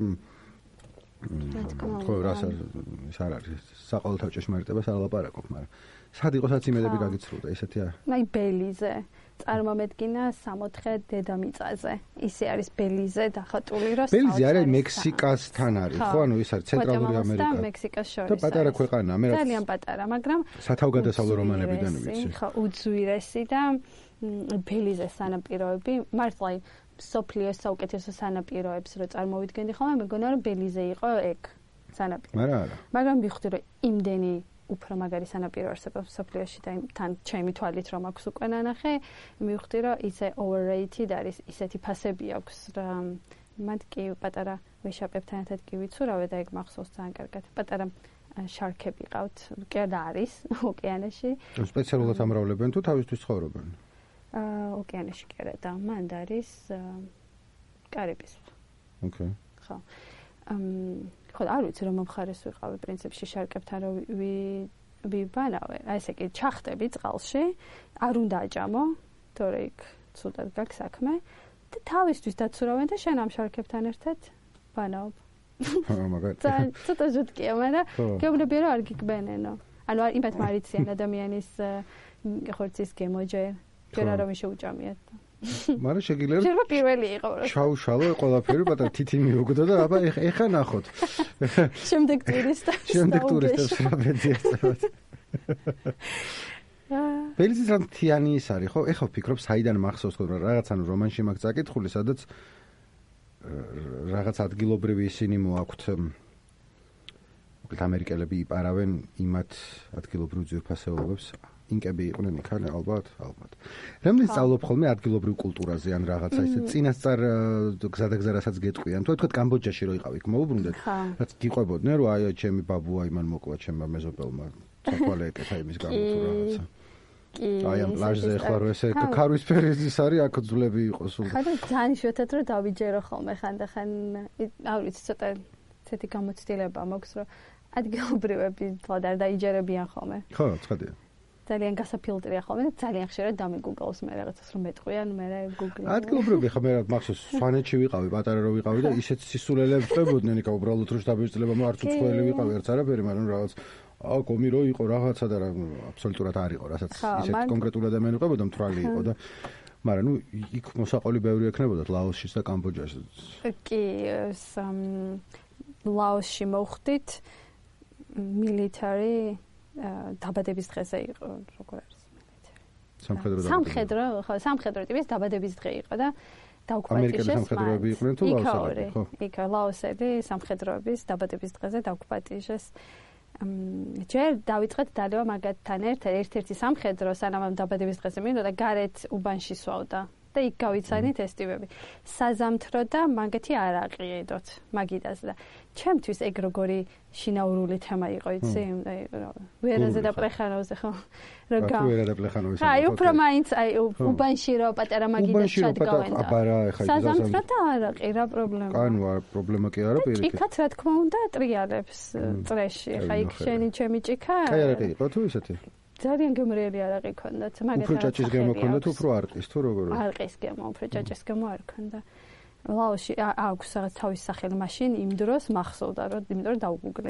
A: ხო რას არ არის საყოველთაო ჭეშმარიტებას არ ლაპარაკობ, მაგრამ სად იყო სადაც იმედები გაგიცრუდა, ესეთია?
B: აი ბელიზე წარმომედგინა 64 დედამიწაზე. ისე არის ბელიზე დახატული, რომ
A: ბელიზე არის მექსიკასთან არის, ხო? ანუ ის არის ცენტრალური ამერიკა.
B: და მექსიკას შორის.
A: და პატარა ქვეყანა, მე რა.
B: ძალიან პატარა, მაგრამ
A: სათავგადასავლო რომანებიდან ვიცი.
B: ხო, უძვირესი და ბელიზე სანაპიროები, მართლა სოფლიოს საუკეთესო სანაპიროებს რო წარმოვიდგენდი ხოლმე, მეგონა რომ ბელიზე იყო ეგ სანაპირო. მაგრამ ვიხდი რომ იმდენი უფრო მაგარი სანაპირო არსებობს სოფლიოში და თან ჩემი თვალით რომ აქვს უკვე ნანახე, მივხვდი რომ ისე overrated არის, ისეთი ფასები აქვს რა. მათ კი პატარა ვეშაპებთან ერთად კი ვიცურავე და ეგ მახსოვს ძალიან კარგად. პატარა შარქები ყავთ, კი და არის ოკეანეში.
A: სპეციალურად ამრავლებენ თუ თავისთვის ცხოვრობენ?
B: ოკეანეში კი არა და მანდ არის კარიბის ზღვა.
A: ოკეი.
B: ხო. ხო, არ ვიცი რომ მომხარეს ვიყავი პრინციპში შარკებთან რომ ვიბანავე. აი ესე კი ჩახტები წყალში, არ უნდა აჭამო, თორე იქ ცუდად გაქვს საქმე და თავისთვის დაცურავენ და შენ ამ შარკებთან ერთად ბანაობ.
A: მაგარი.
B: ცოტა ჟუტკია, მაგრამ გეუბნებია რომ არ გიგბენენო. ანუ იმათ მარიციან ადამიანის ხორცის გემოჯე, ჯერ არ შეუჭამიათ.
A: მაგრამ შეგიძლია
B: შეიძლება პირველი იყო რა.
A: ჩაუშალო ყველაფერი, პატარა თითი მიუგდო და აბა ეხა ნახოთ.
B: შემდეგ ტურისტებს
A: რა ბედიასწავთ. ბელიზის რამ თიანი ის არის, ხო? ეხა ვფიქრობ, საიდან მახსოვს რომ რაღაც ანუ რომანში მაგ წაკითხული, სადაც რაღაც ადგილობრივი ისინი მოაქვთ ამერიკელები იპარავენ იმათ ადგილობრივ ძვირფასეულობებს. ინკები იყვნენ იქ ალბათ. რამდენი სწავლობ ხოლმე ადგილობრივ კულტურაზე ან რაღაცა ისე წინასწარ გზადაგზარასაც გეტყვიან. თუ თქვა კამბოჯაში რო იყავ იქ მოუბრუნდეთ, რაც გიყვებოდნენ რომ აი ჩემი ბაბუა იმან მოკლა ჩემმა მეზობელმა საფალე ეკეთა იმის გამო თუ რაღაცა. აი ამ პლაჟზე ხარ ესე ქარვისფერი ის არის აქ ძვლები იყო სულ.
B: ხა და ძალიან შევეთეთ რომ დავიჯერო ხოლმე ხანდახან არ ვიცი ცოტა ცეთი გამოცდილება მაქვს რომ ადგილობრივები თვალ არ დაიჯერებიან ხოლმე.
A: ხო, ცხადია.
B: ძალიან გასაფილტრია ხოლმე და ძალიან ხშირად დამიგუგლს მე რაღაცას რომ მეტყვიან მე გუგლი.
A: ადგილობრივები ხა მე მახსოვს სვანეთში ვიყავი, პატარა რო ვიყავი და ისეთ სისულელებს ყვებოდნენ იქა უბრალოდ რო შტაბეჭდილება მარც უცხოელი ვიყავი არც არაფერი, მაგრამ რაღაც კომი რო იყო რაღაცა და აბსოლუტურად არ იყო, რასაც ისეთ კონკრეტულ ადამიანს ყვებოდა მთვრალი იყო და მაგრამ ნუ იქ მოსაყოლი ბევრი ექნებოდათ ლაოსში და კამბოჯაში.
B: კი, ლაოსში მოხდით military დაბადების დღეზე იყო, როგორ არის სამხედრო ტიპის დაბადების დღე იყო და დაუკვატიშეს
A: სამხედროები იყვნენ თუ ლაოსელი, ხო?
B: იქ ლაოსელი სამხედროების დაბადების დღეზე დაუკვატიშეს. ჯერ დავიწყეთ დალევა მაგათთან ერთ-ერთი სამხედრო სანამ დაბადების დღეზე მინდოდა და გარეთ უბანში სვავდა და იქ გავიცანით ეს ტიპები. საზამთრო და მაგეთი არ აყიდოთ მაგიდაზე და ჩემთვის ეგ როგორი შინაურული თემა იყო, იცი? ვერაზე და პლეხანოვზე ხო?
A: ვერა და პლეხანოვზე.
B: აი, უფრო მაინც უბანში რო პატარა მაგიდას ჩადგავენ.
A: აბარა, ეხა
B: საზამთრო და არა ყი რა პრობლემა.
A: კანო არ პრობლემა კი არა პირიქით.
B: ჭიქაც რა თქმა უნდა ტრიალებს წრეში. ეხა იქ შენი ჩემი ჭიქა.
A: კაი არაყი იყო თუ ისეთი?
B: ძალიან გემრიელი არაყი ქონდათ, მაგათ
A: უფრო ჭაჭის გემო ქონდა თუ უფრო არყის თუ როგორ?
B: არყის გემო, უფრო ჭაჭის გემო არ ქონდა. ლაოსში აქვს რაღაც თავის სახელი, მაშინ იმ დროს მახსოვდა, რომ იმიტომ რომ დაუგუგლე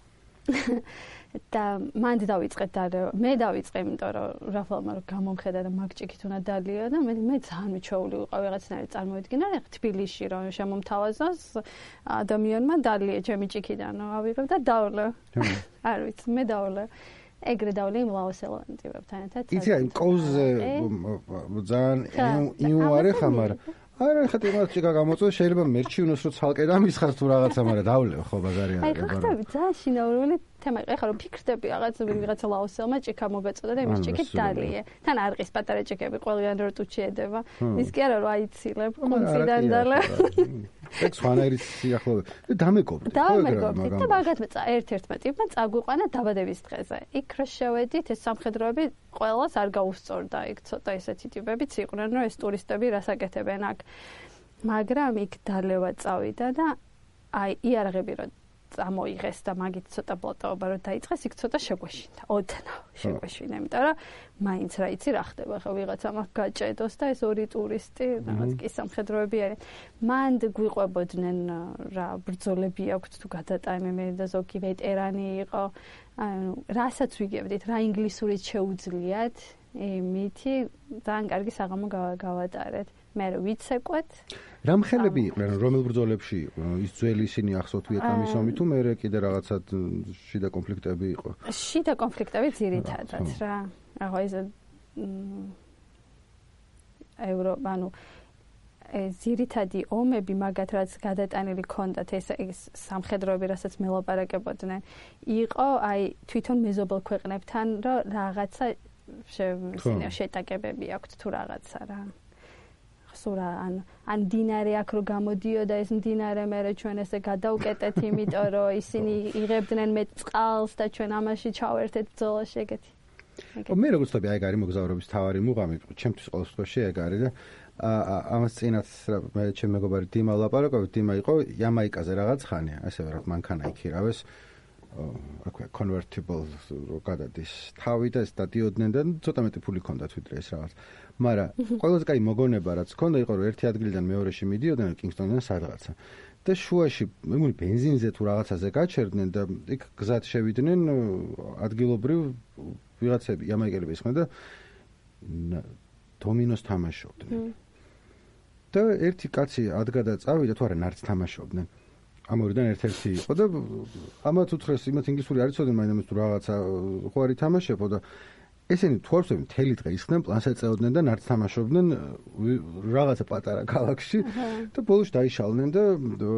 B: და მანდ დავიწყე და მე დავიწყე, იმიტომ რომ რაფალმა რომ გამომხედა და მაგ ჭიქით უნდა დალიო და მე ძალიან მიჩვეული ვიყავ რაღაცნაირად წარმოვიდგინა, ეხლა თბილისში რომ შემომთავაზოს ადამიანმა დალიე ჩემი ჭიქიდან, ავიღებ და დავლე. არ ვიცი, მე დავლე. ეგრე დავლე იმ ლაოსელონტივებთან ერთად.
A: იცი აი კოზე ძალიან იუარე ხამარა. არა, ხათი მას ჭიქა გამოწვე, შეიძლება მერჩი უნოს რო ცალკე დამისხას თუ რაღაცა, მაგრამ დავლე ხო ბაზარი არის.
B: აი ხახტები ძალიან შინაურული თემა იყო. ეხლა რომ ფიქრდები რაღაცა ლაოსელმა ჭიქა მოგეწოდა და იმის ჭიქით დალიე. თან არყის პატარა ჭიქები ყველგან რტუჩი ედება. ის კი არა რომ აიცილებ, ხუნციდან დალა.
A: ეგ სვანერის სიახლოვე. დამეკობდი.
B: დამეკობდი და მაგათმა ერთ-ერთმა ტიპმა წაგვიყვანა დაბადების დღეზე. იქ რო შევედით, ეს სამხედროები ყველას არ გაუსწორდა. იქ ცოტა ესეთი ტიპებიც იყვნენ, რომ ეს ტურისტები რას აკეთებენ აქ. მაგრამ იქ დალევა წავიდა და აი იარაღები რო წამოიღეს და მაგით ცოტა ბლოტაობა რო დაიწყეს, იქ ცოტა შეგვეშინდა. ოდნავ შეგვეშინდა, იმიტომ რომ მაინც რა იცი რა ხდება, ხო ვიღაცა მაგ გაჭედოს და ეს ორი ტურისტი, რაღაც კი სამხედროები არის. მანდ გვიყვებოდნენ რა ბრძოლები აქვთ თუ გადატანილი და ზოგი ვეტერანი იყო. ანუ რასაც ვიგებდით, რა ინგლისურით შეუძლიათ, მითი ძალიან კარგი საღამო გავატარეთ. მე ვიცეკვეთ.
A: რა მხელები იყვნენ, რომელ ბრძოლებში იყო? ის ძველი ისინი ახსოვთ ვიეტნამის ომი თუ მე კიდე რაღაცა შიდა კონფლიქტები იყო?
B: შიდა კონფლიქტები ძირითადად რა. ახლა ეს ანუ ძირითადი ომები მაგათ რაც გადატანილი ქონდათ ეს სამხედროები რასაც მელაპარაკებოდნენ იყო აი თვითონ მეზობელ ქვეყნებთან რომ რაღაცა შეტაკებები აქვთ თუ რაღაცა რა. სურა ან დინარე აქ რო გამოდიოდა ეს დინარე მე ჩვენ ესე გადავკეტეთ იმიტომ რომ ისინი იღებდნენ მე წყალს და ჩვენ ამაში ჩავერთეთ ბრძოლაში ეგეთი.
A: მე როგორც ვთქვი აი გარი მოგზაურობის თავარი მუღამი ჩემთვის ყოველ შემთხვევაში ეგ არის და ამას წინათ მე ჩემ მეგობარი დიმა ლაპარაკობ დიმა იყო იამაიკაზე რაღაც ხანია ასევე რა მანქანა იქირავეს აკვე convertible რო გადადის თავი და ეს დადიოდნენ და ცოტა მეტი ფული ჰქონდათ ვიდრე ეს რაღაც მაგრამ ყველაზე კაი მოგონება რაც ჰქონდა იყო რომ ერთი ადგილიდან მეორეში მიდიოდნენ კინგსტონიდან სადღაცა და შუაში მეგონი ბენზინზე თუ რაღაცაზე გაჩერდნენ და იქ გზად შევიდნენ ადგილობრივ ვიღაცები იამაიკელები ისხდნენ და დომინოს თამაშობდნენ და ერთი კაცი ადგა და წავიდა თუ არა ნარც თამაშობდნენ ამორიდან ერთ-ერთი იყო და ამათ უთხრეს იმათ ინგლისური არ იცოდნენ მაინც თუ რაღაცა ხო არის თამაშებო და ესენი თორსები მთელი დღე ისხდნენ პლანს ეწეოდნენ და ნარც თამაშობდნენ რაღაცა პატარა ქალაქში და ბოლოს დაიშალნენ და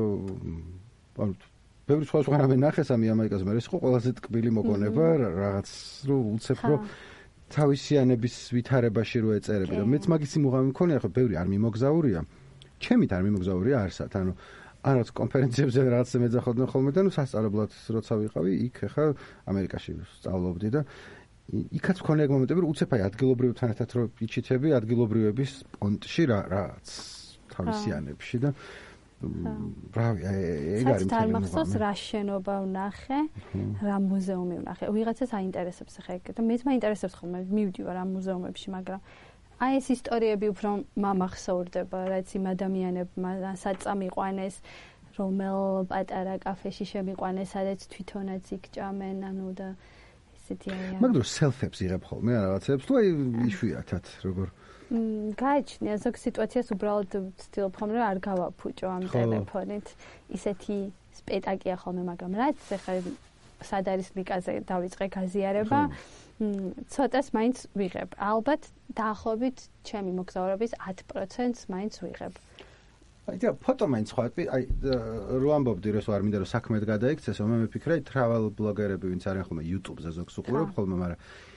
A: ანუ ბევრი სხვა რამე ნახეს ამ იამაიკაზე მაგრამ ეს იყო ყველაზე ტკბილი მოგონება რაღაც რო უცებ რო თავისიანების ვითარებაში რო ეწერები და მეც მაგის იმუღამი მქონია ხო ბევრი არ მიმოგზაურია ჩემით არ მიმოგზაურია არსად ანუ არც კონფერენციებზე რაღაცა მეძახოდნენ ხოლმე და ნუ სასწავლებლად როცა ვიყავი იქ ხა ამერიკაში სწავლობდი და იქაც მქონია ეგ მომენტები რომ უცებ აი ადგილობრივებთან ერთად რო იჩითები ადგილობრივების პონტში რაღაც თავისიანებში და ბრავი ეგ არის
B: მთელი მახსოვს რა შენობა ვნახე რა მუზეუმი ვნახე ვიღაცას აინტერესებს ხა ეგ და მეც მაინტერესებს ხოლმე მივდივარ ამ მუზეუმებში მაგრამ აი ეს ისტორიები უფრო მომახსოვრდება რაც იმ ადამიანებმა საწამიყვანეს რომელ პატარა კაფეში შემიყვანეს სადაც თვითონაც იქ ჭამენ ანუ და ესეთი არის
A: მაგრამ სელფებს იღებ ხოლმე რაღაცებს თუ აი იშვიათად როგორ
B: გაიჩნია ზოგ სიტუაციას უბრალოდ ვცდილობ ხოლმე რომ არ გავაფუჭო ამ ტელეფონით ისეთი სპექტაკია ხოლმე მაგრამ რაც ახლა სად არის ლიკაზე დავიწყე გაზიარება ცოტას მაინც ვიღებ ალბათ დაახლოებით ჩემი მოგზაურობის 10%-ს მაინც ვიღებ
A: აი და ფოტო მაინც ხვდები აი რო ამბობდი რომ არ მინდა რომ საქმედ გადაიქცესო მე მიფიქრე travel bloggerები ვინც არიან ხოლმე YouTube-ზე ზოგს უყურებ ხოლმე მაგრამ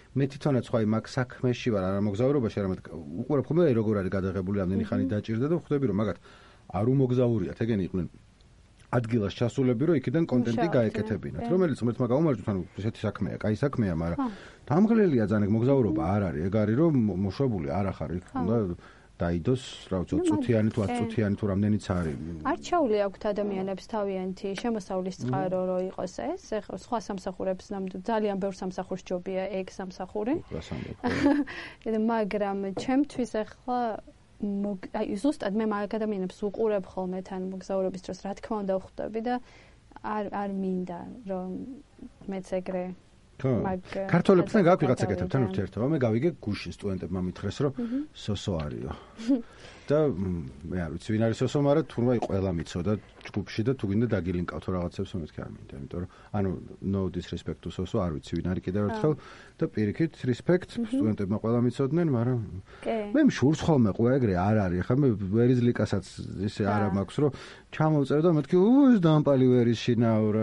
A: მე თვითონაც ხო აი მაგ საქმეში ვარ არა მოგზაურობაში არამედ უყურებ ხოლმე როგორ არის გადაღებული ამდენი ხანი დაჭირდა და ხვდები რომ მაგათ არ უმოგზაურიათ ეგენი იყვნენ ადგილას ჩასულები რომ იქიდან კონტენტი გაეკეთებინათ რომელიც უმეტმა გაუმარჯვოთ ანუ ესეთი საქმეა კაი საქმეა მაგრამ დამღლელია ძალიან მოგზაურობა არ არის ეგ არის რომ მოშვებული არ ახარ იქ უნდა დაიდოს რა ვიცი წუთიანი თუ 10 წუთიანი თუ რამდენიც არის
B: არჩეული აქვთ ადამიანებს თავიანთი შემოსავლის წყარო რო იყოს ეს ეხლა სხვა სამსახურებს ნამდვილად ძალიან ბევრ სამსახურს ჯობია ეგ სამსახური მაგრამ ჩემთვის ეხლა აი ზუსტად მე მაგ ადამიანებს უყურებ ხოლმე თან მოგზაურობის დროს რა თქმა უნდა ვხვდები და არ მინდა რომ მეც ეგრე
A: ქართველებთან გაქვს ვიღაცა კეთებთან ურთიერთობა მე გავიგე გუშინ სტუდენტებმა მითხრეს რომ სოსო არისო და მე არ ვიცი ვინ არის სოსო მაგრამ თურმე ყველა მიცოდა ჯგუფში და თუ გინდა დაგილინკავ თუ რაღაცებს მეთქი არ მინდა იმიტომ რომ ანუ no disrespect to სოსო არ ვიცი ვინ არის კიდევ ერთხელ და პირიქით respect სტუდენტებმა ყველა მიცოდნენ მაგრამ მე მშურს ხოლმე ყვა ეგრე არ არის ხა მე ვერიზლიკასაც ისე არა მაქვს რომ ჩამოვწევ და მეთქი უს დამპალი ვერის შინაურა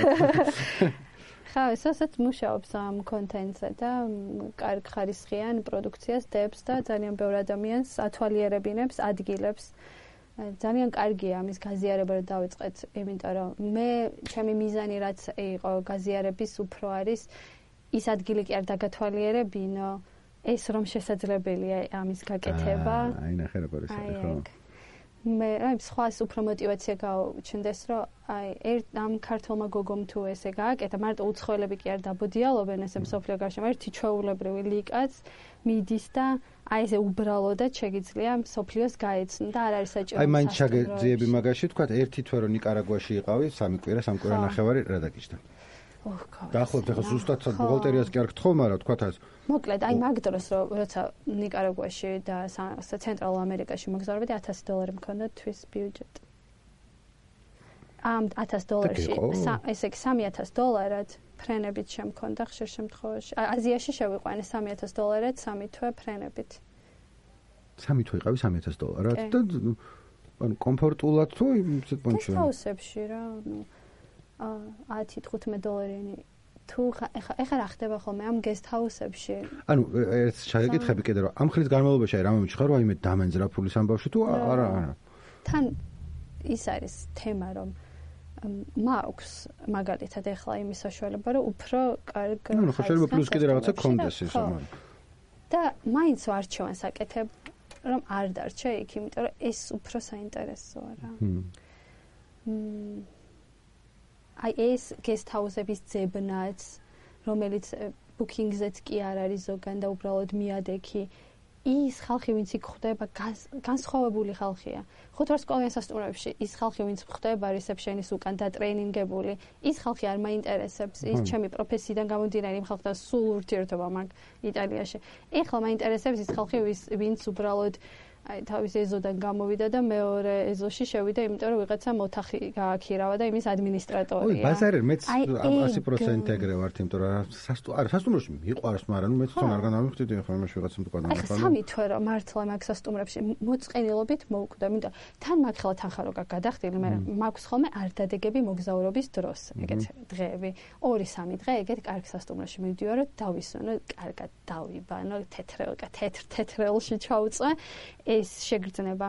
B: ხა ესაც მუშაობს ამ კონტენტზე და კარგ ხარისხიან პროდუქციას დებს და ძალიან ბევრ ადამიანს ათვალიერებინებს ადგილებს ძალიან კარგია ამის გაზიარება რომ დავიწყეთ იმიტომ რომ მე ჩემი მიზანი რაც იყო გაზიარების უფრო არის ის ადგილი კი არ დაგათვალიერებინო ეს რომ შესაძლებელია ამის გაკეთება
A: აი ნახე რა პარისარი ხო
B: მე აი სხვას უფრო мотиваცია გაუჩნდეს რომ აი ამ ქართულმა გოგომ თუ ესე გააკეთა მარტო უცხოელები კი არ დაბოდიალობენ ესე მსოფლიო გარშემო ერთი ჩვეულებრივი ლიკაც მიდის და აი ესე უბრალოდად შეგიძლია მსოფლიოს გაეცნო და არ არის საჭირო
A: აი მაინც შეგეძიები მაგაში თქვა ერთი თვე რომ ნიკარაგუაში იყავი 3 კვირა ნახევარი რა დაგიჭდა დაახლოებით ახლა ზუსტად ბუღალტერიას კი არ გთხოვ მაგრამ თქვათ ეს
B: მოკლედ აი მაგ დროს როცა ნიკარაგუაში და ცენტრალურ ამერიკაში მოგზაურობდი $1000 მქონდა თვის ბიუჯეტი ამ $1000-ში ესე იგი $3000 ფრენებით შემქონდა ხშირ შემთხვევაში აზიაში შევიყვანე $3000 3 თვე ფრენებით
A: 3 თვე იყავი $3000 და ანუ კომფორტულად თუ ისეთ პონჩი
B: თავსებში რა ნუ $10-15 თუ ეხლა რა ხდება ხოლმე ამ guest house-ებში?
A: ანუ ეს შეგეკითხები კიდე რომ ამ ხნის განმავლობაში აი რამე მიჩხარ რომ აი მე დამენძრაფულის ამბავში თუ არა
B: თან ის არის თემა რომ მაქვს მაგალითად ეხლა იმის საშუალება რომ უფრო კარგ
A: ნუ შეიძლება პლუს კიდე რაღაცა კონდეს ის ამან
B: და მაინც არჩევანს აკეთებ რომ არ დარჩე იქ იმიტომ რომ ეს უფრო საინტერესოა რა აი ეს guest house-ების ძებნაც, რომელიც booking-ზეც კი არ არის ზოგან და უბრალოდ მიადექი, ის ხალხი ვინც იქ ხვდება, განსხვავებული ხალხია. ხო თუ არ სკოლიან სასტუმროებში, ის ხალხი ვინც ხვდება რეცეპშენის უკან და ტრეინინგებული, ის ხალხი არ მაინტერესებს, ის ჩემი პროფესიიდან გამომდინარე იმ ხალხთან სულ ურთიერთობა მაქვს იტალიაში. ეხლა მაინტერესებს ის ხალხი ვინც უბრალოდ აი თავის ეზოდან გამოვიდა და მეორე ეზოში შევიდა, იმიტომ რომ ვიღაცა მოთახი გააქირავა და იმის ადმინისტრატორია.
A: ой, ბაზარი მეც 100% ეგრე ვართ, იმიტომ რომ სასტუმროში მიყვარს, მაგრამ ნუ მეც თან არ განამიხდიდი, ხო იმაში ვიღაცა მტკვა
B: დამაყარა. სამი თვე რომ მართლა მაგ სასტუმრებში მოწყენილობით მოვკვდა, იმიტომ თან მაგ ხელა თან ხარო გადახდილი, მაგრამ მაქვს ხოლმე არ დადეგები მოგზაურობის დროს, ეგეთ დღეები. 2-3 დღე ეგეთ კარგ სასტუმროში მივდივარ, რომ დავისვენო, კარგად დავიბანო, თეთრელში ჩაუწვე. ეს შეგრძნება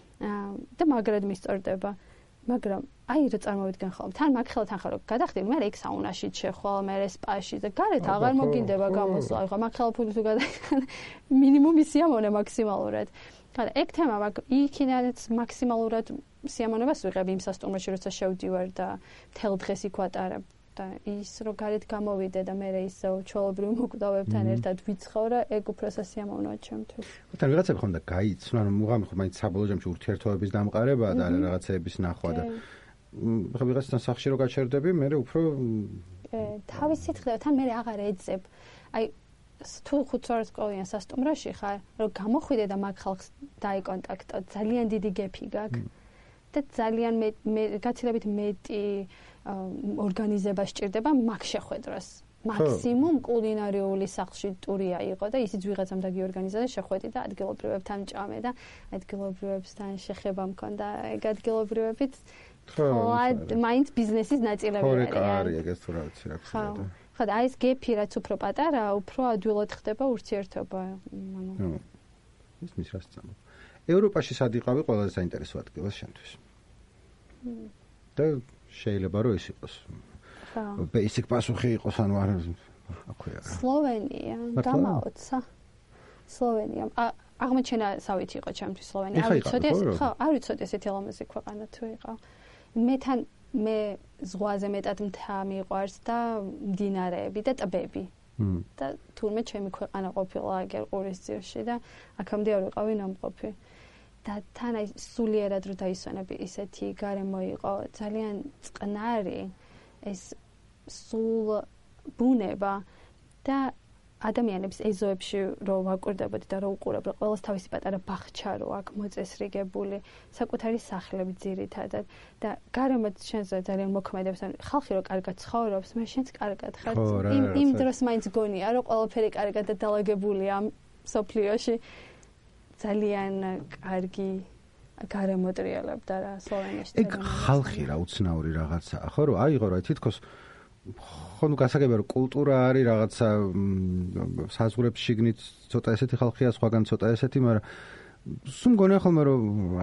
B: და მაგრად მისწორდება მაგრამ აი რა წარმოვიდგენ ხოლმე თან მაგ ხელა თან ხარო გადახდილი მე ეგ საუნაში შეხვალ მე სპაში და გარეთ აღარ მოგინდება გამოსვლა აი ხო მაგ ხელა ფული თუ გადაიხადე მინიმუმი სიამოვნე მაქსიმალურად ხარა ეგ თემა მაგ იქინაც მაქსიმალურად სიამოვნებას ვიღებ იმ სასტუმროში როცა შევდივარ და მთელ დღეს იქ ვატარებ და ის რო გარეთ გამოვიდე და მე ისე ჩვეულებრივ მოკვდავებთან ერთად ვიცხოვრა, ეგ უფრო სასიამოვნოა ჩემთვის.
A: თან ვიღაცები ხომ და გაიცნო, ანუ მუღამი ხო მაინც საბოლოო ჯამში ურთიერთობების დამყარება და რაღაცეების ნახვა და ხო ვიღაცთან სახში რო გაჩერდები, მე უფრო
B: თავისით ხდება, თან მე აღარ ეძებ. აი თუ ხუთვარსკვლავიან სასტუმროში ხარ, რომ გამოხვიდე და მაგ ხალხს დაიკონტაქტო, ძალიან დიდი გეფი გაქვს. და ძალიან გაცილებით მეტი ორგანიზება სჭირდება მაგ შეხვედრას. მაქსიმუმ კულინარიული სახლში ტური აიღო და ისიც ვიღაცამ დაგიორგანიზა და შეხვედი და ადგილობრივებთან ჭამე და ადგილობრივებთან შეხება მქონდა. ეგ ადგილობრივებით ხო მაინც ბიზნესის ნაწილები
A: არიან. ხო, ეგ არის ეგეც თუ რა ვიცი რა ქვია და
B: ხო და ეს გეფი რაც უფრო პატარაა, უფრო ადვილად ხდება ურთიერთობა.
A: ის მის რას წამო. ევროპაში სად იყავი ყველაზე საინტერესო ადგილას შენთვის? და შეიძლება რომ ეს იყოს.
B: ხო.
A: Basic პასუხი იყოს ანუ არ აქვე არა.
B: სლოვენია, დამაოცა. სლოვენია. აღმოჩენა სავით იყო ჩემთვის სლოვენია. არ ვიცოდი ესეთი ლამაზი ქვეყანა თუ იყო. მე ზღვაზე მეტად მთა მიყვარს და მდინარეები და ტბები. და თურმე ჩემი ქვეყანა ყოფილა აგერ ყურისძირში და აქამდე არ ვიყავი ნამყოფი. და თან აი სულიერად რო დაისვენები ისეთი გარემო იყო ძალიან წყნარი ეს სულ ბუნება და ადამიანების ეზოებში რო ვაკვირდებოდი და რო უყურებ რომ ყველას თავისი პატარა ბაღჩა რო აქვს მოწესრიგებული საკუთარი სახლები ძირითადად და გარემო შენს ძალიან მოქმედებს ან ხალხი რო კარგად ცხოვრობს მე შენც კარგად ხარ იმ დროს მაინც გონია რომ ყველაფერი კარგად და დაალაგებულია ამ სოფლიოში ძალიან კარგი გარემოტრიალებდა რა სლოვენიაში
A: ეგ ხალხი რა უცნაური რაღაცაა ხო რომ აიღო რა თითქოს ხო ნუ გასაგებია რომ კულტურა არის რაღაცა საზღვრებს შიგნით ცოტა ესეთი ხალხია სხვაგან ცოტა ესეთი მაგრამ სულ მგონია ხოლმე რომ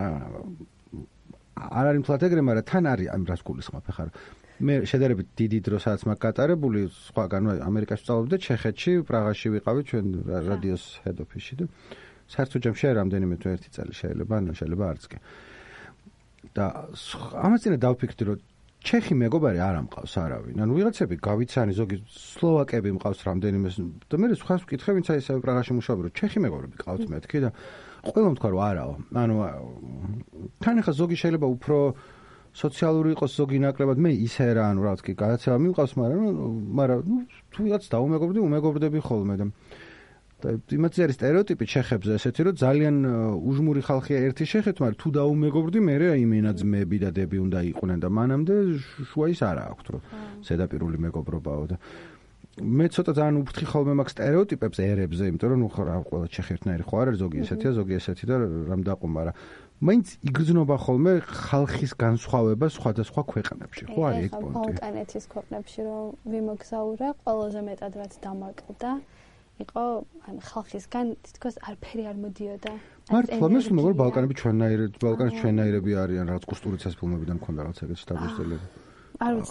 A: არ არის მთლად ეგრე მაგრამ თან არის ამ რას გულისხმობ ხარ მე შედარებით დიდი დრო სადაც მაგ გატარებული სხვაგან ამერიკაში ვსწავლობდი და ჩეხეთში პრაღაში ვიყავი ჩვენ რადიოს head office-ში და საერთო ჯამში რამდენიმე თუ ერთი წელი შეიძლება არც კი და ამას წინა დავფიქრდი რომ ჩეხი მეგობარი არ ამყავს არავინ. ანუ ვიღაცები გავიცანი, ზოგი სლოვაკები მყავს რამდენიმე და მე სხვას ვკითხე, ვინც აი ესაა პრაღაში მუშაობ, რომ ჩეხი მეგობრები ყავთ მეთქი და ყველა თქვა რომ არაო. ანუ თან ახლა ზოგი შეიძლება უფრო სოციალური იყოს, ზოგი ნაკლებად მე ისე რა, ანუ რაღაც კი გადაცემა მიყავს, მაგრამ თუ ვიღაც დაუმეგობრდი, უმეგობრდები ხოლმე და იმათი არის სტერეოტიპი ჩეხებზე ესეთი რომ ძალიან უჟმური ხალხია ერთი ჩეხეთ, მაგრამ თუ დაუმეგობრდი მე იმენა ძმები და დები უნდა იყვნენ და მანამდე შუა ის არა აქვს რომ ზედაპირული მეგობრობაო და მე ცოტა ძალიან უფრთხი ხოლმე მაგ სტერეოტიპებს ერებზე, იმიტომ რომ ნუ რა ყველა ჩეხი ერთნაირი ხო არ არის ზოგი ესეთია, ზოგი ესეთი და რამ დაყო, მაგრამ მაინც იგრძნობა ხოლმე ხალხის განსხვავება სხვადასხვა ქვეყნებში, ხო არის ეგ პონტი.
B: ბალკანეთის ქვეყნებში რომ ვიმოგზაურა, ყველაზე მეტად რაც დამაკლდა იყო ან ხალხისგან თითქოს არაფერი არ მოდიოდა.
A: მართლა მე სულ მეგობრ ბალკანები ჩვენნაირები არიან, რაღაც კუსტურიცას ფილმებიდან მქონდა რაღაც ეგეთი შთაბეჭდილება.
B: არ ვიცი,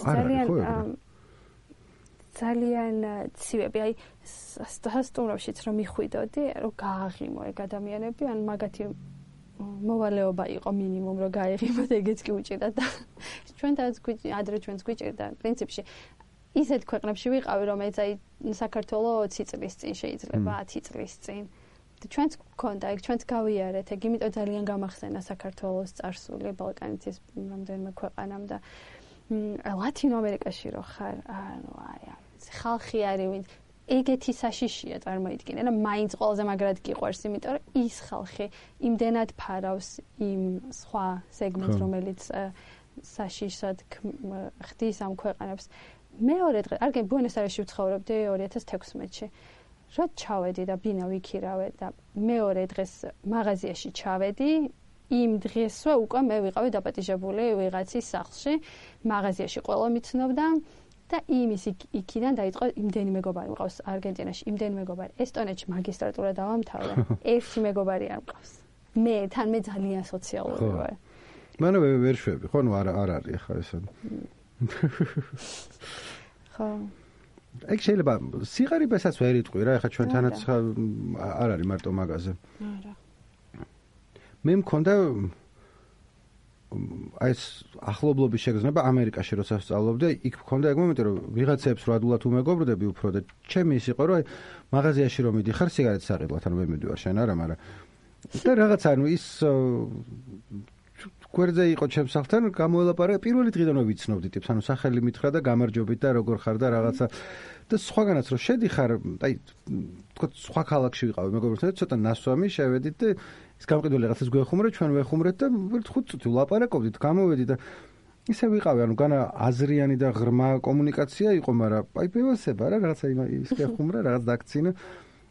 B: ძალიან ცივები, აი სტუმრობშიც რომ მიხვიდოდი, რომ გააღიმო ეგ ადამიანები, ან მაგათი მოვალეობა იყო მინიმუმ რომ გაიღიმოთ, ეგეც კი უჭირდა და ჩვენთანაც ადრე ჩვენც გვიჭირდა პრინციპში ისეთ ქვეყნებში ვიყავი, რომელიც აი საქართველოს 20 წლის წინ შეიძლება 10 წლის წინ. და ჩვენც გქონდა, ჩვენც გავიარეთ, ეგ იმიტომ ძალიან გამახსენა საქართველოს წარსული ბალკანეთის რამდენიმე ქვეყანამ და ლათინო ამერიკაში რო ხარ, ანუ აი ხალხი არის ვინც ეგეთი საშიშია წარმოიდგინე და მაინც ყველაზე მაგრად გიყვარს, იმიტომ რომ ის ხალხი იმდენად ფარავს იმ სხვა სეგმენტს, რომელიც საშიშად ხდის ამ ქვეყანებს. მეორე დღე, არ გე ბუენოს-აირესში ვცხოვრობდი 2016-ში. რა ჩავედი და ბინა ვიქირავე და მეორე დღეს მაღაზიაში ჩავედი, იმ დღესვე უკვე მე ვიყავი დაპატიჟებული ვიღაცის სახლში, მაღაზიაში ყველა მიცნობდა და იმის იქიდან დაიწყო იმდენი მეგობარი მყავს არგენტინაში, იმდენი მეგობარი. ესტონეთში მაგისტრატურა დავამთავრე, ერთი მეგობარი არ მყავს. მე ძალიან სოციალური ვარ.
A: მანავე ვერ შვები, ხო, ნუ არ არის ახლა ეს.
B: ხო.
A: ეგ შეიძლება სიღარიბესაც ვერ იტყვი რა, ახლა ჩვენთანაც არ არის მარტო მაღაზე.
B: არა.
A: მე მქონდა აი ეს ახლობლობის შეგრძნება ამერიკაში როცა ვსწავლობდი, იქ მქონდა ეგ მომენტი რომ ვიღაცებს რა ადულად უმეგობრდები უფრო და ჩემი ის იყო რომ აი მაღაზიაში რომ მიდიხარ სიგარეტს აყიდვათ, ანუ მე მიდივარ შენ არა, მაგრამ და რაღაცა ანუ ის გვერდზე იყო ჩემს სახლთან გამოელაპარაკე პირველი დღიდანვე ვიცნობდი ტიპს, ანუ სახელი მითხრა და გამარჯობით და როგორ ხარ და რაღაცა და სხვაგანაც რომ შედიხარ, აი თქო სხვა ქალაქში ვიყავი მეგობრებთან და ცოტა ნასვამი შევედით და ის გამყიდველი რაღაცას გვეხუმრეთ, ჩვენ ვეხუმრეთ და 5 წუთი ვლაპარაკობდით, გამოვედი და ისე ვიყავი, ანუ განა აზრიანი და ღრმა კომუნიკაცია იყო, მაგრამ აი ბევასება რა, რაღაცა ის გეხუმრა, რაღაც დაქცინა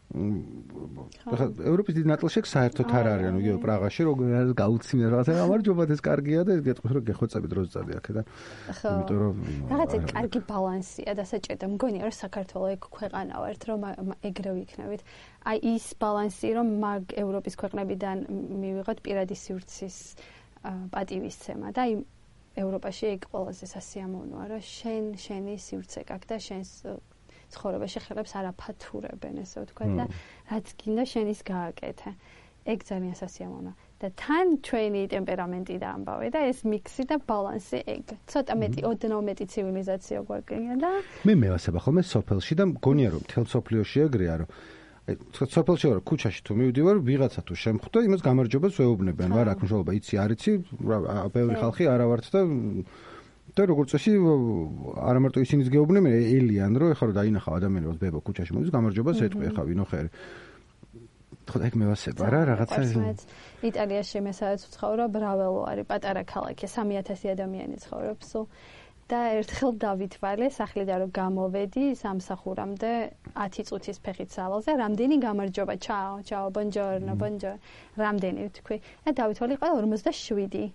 A: ახლა ევროპის დიდ ნაწილში საერთოდ არ არის, ანუ იგივე პრაღაში როგორ არის გაუცინე რაღაცა, გამარჯობა ეს კარგია და გეტყვით რომ გეხვეწები დროზე წადი აქედან. იმიტომ რომ
B: რაღაცა კარგი ბალანსია და საჭიროა მგონია რომ საქართველოს ეგ ქვეყანა ვართ რომ ეგრევე იქნებით. აი ის ბალანსი რომ მაგ ევროპის ქვეყნებიდან მივიღოთ პირადი სივრცის პატივისცემა და აი ევროპაში ეგ ყველაზე სასიამოვნოა რომ შენი სივრცე გაქვს და შენს ცხოვრებაში ხელებს არ აფათურებენ ესე ვთქვა და რაც გინდა შენის გააკეთე. ეგ ძალიან სასიამოვნოა და თან ჩვენი ტემპერამენტი და ამბავი და ეს მიქსი და ბალანსი ეგ. ცოტა მეტი ოდნავ მეტი ცივილიზაცია გვაქვს და
A: მე მევასება ხოლმე სოფელში და მგონია რომ მთელ სოფლიოში ეგრეა რომ აი სოფელში ვარ ქუჩაში თუ მივდივარ ვიღაცა თუ შემხვდა იმას გამარჯვებას ვეუბნებიან ვარ აქ მშობა იცი არ იცი ბევრი ხალხი არა ვართ და როგორც წესი არა მარტო ისინიც გეუბნებიან ელიან რომ ეხლა რომ დაინახავ ადამიანებს ბებო ქუჩაში მოდის გამარჯვებას ეთქვი ეხლა ვინო ხერი ხო ეგ მევასება რა რაღაცა
B: იტალიაში მე სადაც ვცხოვრობ რაველო არის პატარა ქალაქი 3000 ადამიანი ცხოვრობს და ერთხელ დავითვალე სახლიდან რომ გამოვედი სამსახურამდე 10 წუთის ფეხით სალოზე რამდენი გამარჯობა ჩაო ბონჯორნო რამდენი ვთქვი და დავითვალე ყო 47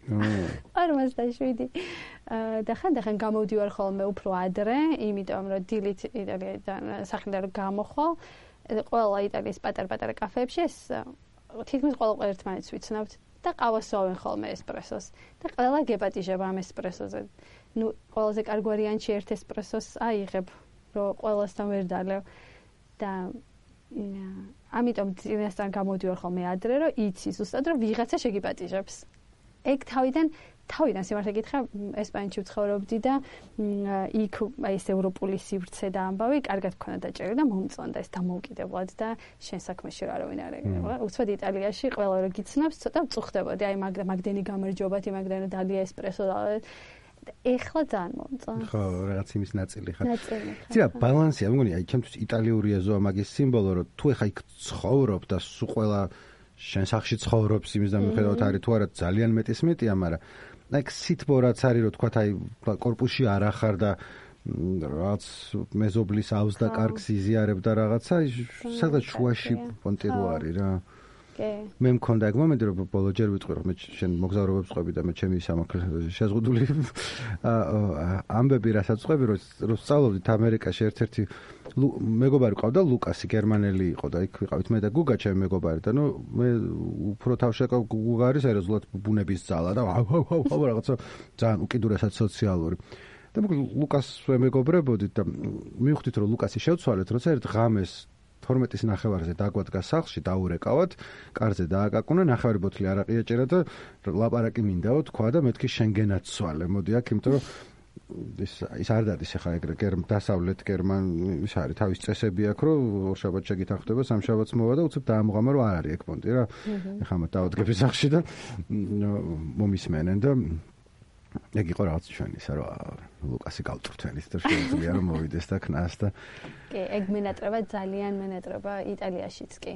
B: 47 და ხანდახან გამოვდივარ ხოლმე უფრო ადრე იმიტომ რომ დილით იტალიიდან სახლიდან რომ გამოხვალ ყველა იტალიის პატარ-პატარა კაფეებში ეს თითქმის ყველა ერთმანეთს ვიცნობთ და ყავას ვავენ ხოლმე ესპრესოს და ყველა გეპატიჟება ამ ესპრესოზე. ნუ ყველაზე კარგ ვარიანტში ერთ ესპრესოს აიღებ, რომ ყველასთან ვერ დალევ და ამიტომ წინასწარ გამოდივარ ხოლმე ადრე, რომ იცი ზუსტად რომ ვიღაცა შეგიპატიჟებს. ეგ თავიდან სიმართლე გითხრა ესპანეთში ვცხოვრობდი და იქ აი ეს ევროპული სივრცე და ამბავი კარგად ქონდა დაჭერილი და მომწონდა ეს დამოუკიდებლად და შენ საქმეში რა არავინ არ ეგრევა. უცბად იტალიაში ყველა რო გიცნობს ცოტა ვწუხდებოდი აი მაგდენი გამარჯობათი მაგდენი დალია ესპრესო და ეხლა ძალიან მომწონს.
A: ხო, რაღაც იმის ნაწილი ხარ. ძია ბალანსია, მგონი აი ჩემთვის იტალიურია ზოა მაგის სიმბოლო რომ თუ ეხა იქ ცხოვრობ და სულ ყველა შენ სახში ცხოვრობს იმის და მიხედავთ არის თუ არა ძალიან მეტის მეტია, მაგრამ აი სითბო რაც არის რომ თქვა აი კორპუსში არ ახარ და რაღაც მეზობლის ავს და კარგს იზიარებ და რაღაცა სადღაც შუაში პონტირო არის რა. მე მქონდა ეგ მომენტი რომ ბოლო ჯერ ვიტყვი რომ მე შენ მოგზაურობებს ყვები და მე ჩემი შეზღუდული ამბები რასაც ყვები რომ სწავლობდით ამერიკაში ერთ-ერთი მეგობარი ყავდა ლუკასი გერმანელი იყო და იქ ვიყავით მე და გუგა ჩემი მეგობარი და ნუ მე უფრო თავშეკავ გუგა არის სერიოზულად ბუნების ძალა და რაღაცა ძალიან უკიდურესად სოციალური და ლუკას მეგობრებოდით და მივხვდით რომ ლუკასი შევცვალეთ როცა ერთ ღამეს 12-ის ნახევარზე დაგვადგა სახლში დაურეკავად, კარზე დააკაკუნა, ნახევარი ბოთლი არაყი ეჭერა და ლაპარაკი მინდაო თქვა და მეთქი შენგენად ცვალე. მოდი აქ, იმიტომ რომ ის არ დადის ახლა ეგრე დასავლეთ გერმან ის არის თავის წესები აქვს რომ ორშაბათს შეგითან ხდება სამშაბათს მოვა და უცებ დაამოღამა რომ არ არის ეგ პონტი რა. ეხლა მათ დაუდგები სახლში და მომისმენენ და ეგ იყო რაღაც ჩვენი ისა რომ ლუკასი გავწვრთვენით და შეიძლება რომ მოვიდეს და ქნას და
B: კი ეგ მენატრება ძალიან მენატრება იტალიაშიც კი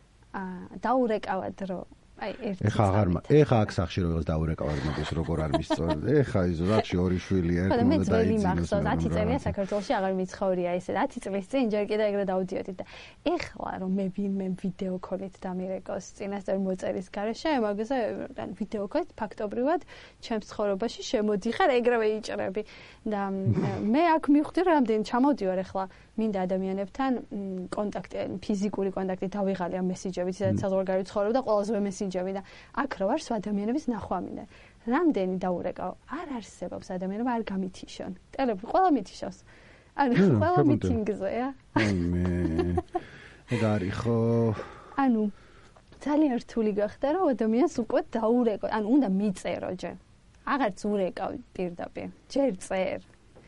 B: დაურეკავად რომ აი ერთი
A: ეხა აქ სახში რომ დაურეკავად მოდის როგორ არ მისწორ ეხა ის სახში ორი შვილი ერთმა და
B: დაიძინოს 10 წელია საქართველოში აღარ ვიცხოვრია ესე 10 წლის წინ ჯერ კიდე ეგრე დავდიოდი და ეხლა რომ მე ვინმე ვიდეო კოლით დამირეკოს წინასწარ მოწერის გარეშე მაგაზე ვიდეო კოლით ფაქტობრივად ჩემს ცხოვრებაში შემოდიხარ ეგრევე იჭრები და მე აქ მივხვდი რომ რამდენი ჩამოვდივარ ეხლა მინდა ადამიანებთან კონტაქტი ფიზიკური კონტაქტი დავიღალე ამ მესიჯებით სადაც საზღვარგარეთ ცხოვრობ და ყველაზე მესიჯები და აქ რო ვარ სხვა ადამიანების ნახვა მინდა რამდენი დაურეკავ არ არსებობს ადამიანები არ გამითიშონ ტელეფონი ყველა მითიშავს ანუ ყველა მიტინგზეა
A: მე ეგ არის ხო
B: ანუ ძალიან რთული გახდა რომ ადამიანს უკვე დაურეკო ანუ უნდა მიწერო ჯერ აღარც ურეკავ პირდაპირ ჯერ წერ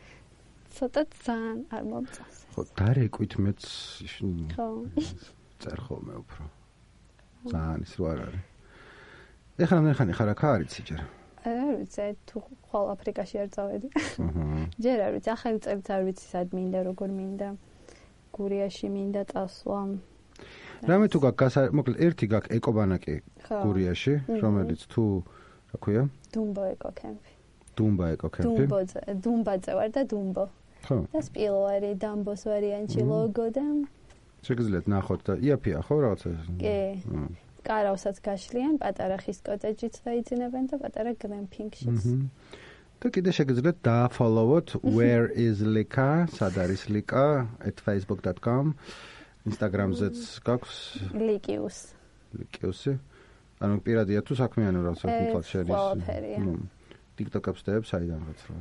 B: ცოტა ძალიან არ მომწონს
A: ხო დარეკვით მეც ხო წერ ხოლმე უფრო ძალიან ის რო არ არის ეხლა მე ხანი ხარ აქ არიცი ჯერ
B: არ ვიცი თუ ხოლ აფრიკაში არ წავედი ჯერ არ ვიცი ახალი წელიც არ ვიცი სად მინდა როგორ მინდა გურიაში მინდა წასვლა
A: რამე თუ გაქვს მოკლედ ერთი გაქვს ეკობანაკი გურიაში რომელიც თუ რა ქვია
B: დუმბო ეკოკემპი დუმბოზე ვარ და დუმბო ხო და სპილო არის დამბოს ვარიანტი ლოგო და
A: შეგიძლიათ ნახოთ და იაფია ხო რაღაცა?
B: კი. კარავსაც გაშლიან, პატარა ხის კოტეჯიც დაიძინებენ და პატარა გლემპინგშიც.
A: და კიდე შეგიძლიათ დააფოლოვოთ where is Lika, სად არის Lika @facebook.com. Instagram-ზეც გაქვს Likius. ანუ პირადია თუ საქმიანი რაღაცა თვითონ შედის.
B: ყველაფერია.
A: TikTok-ს დებ საიდან რაც რა.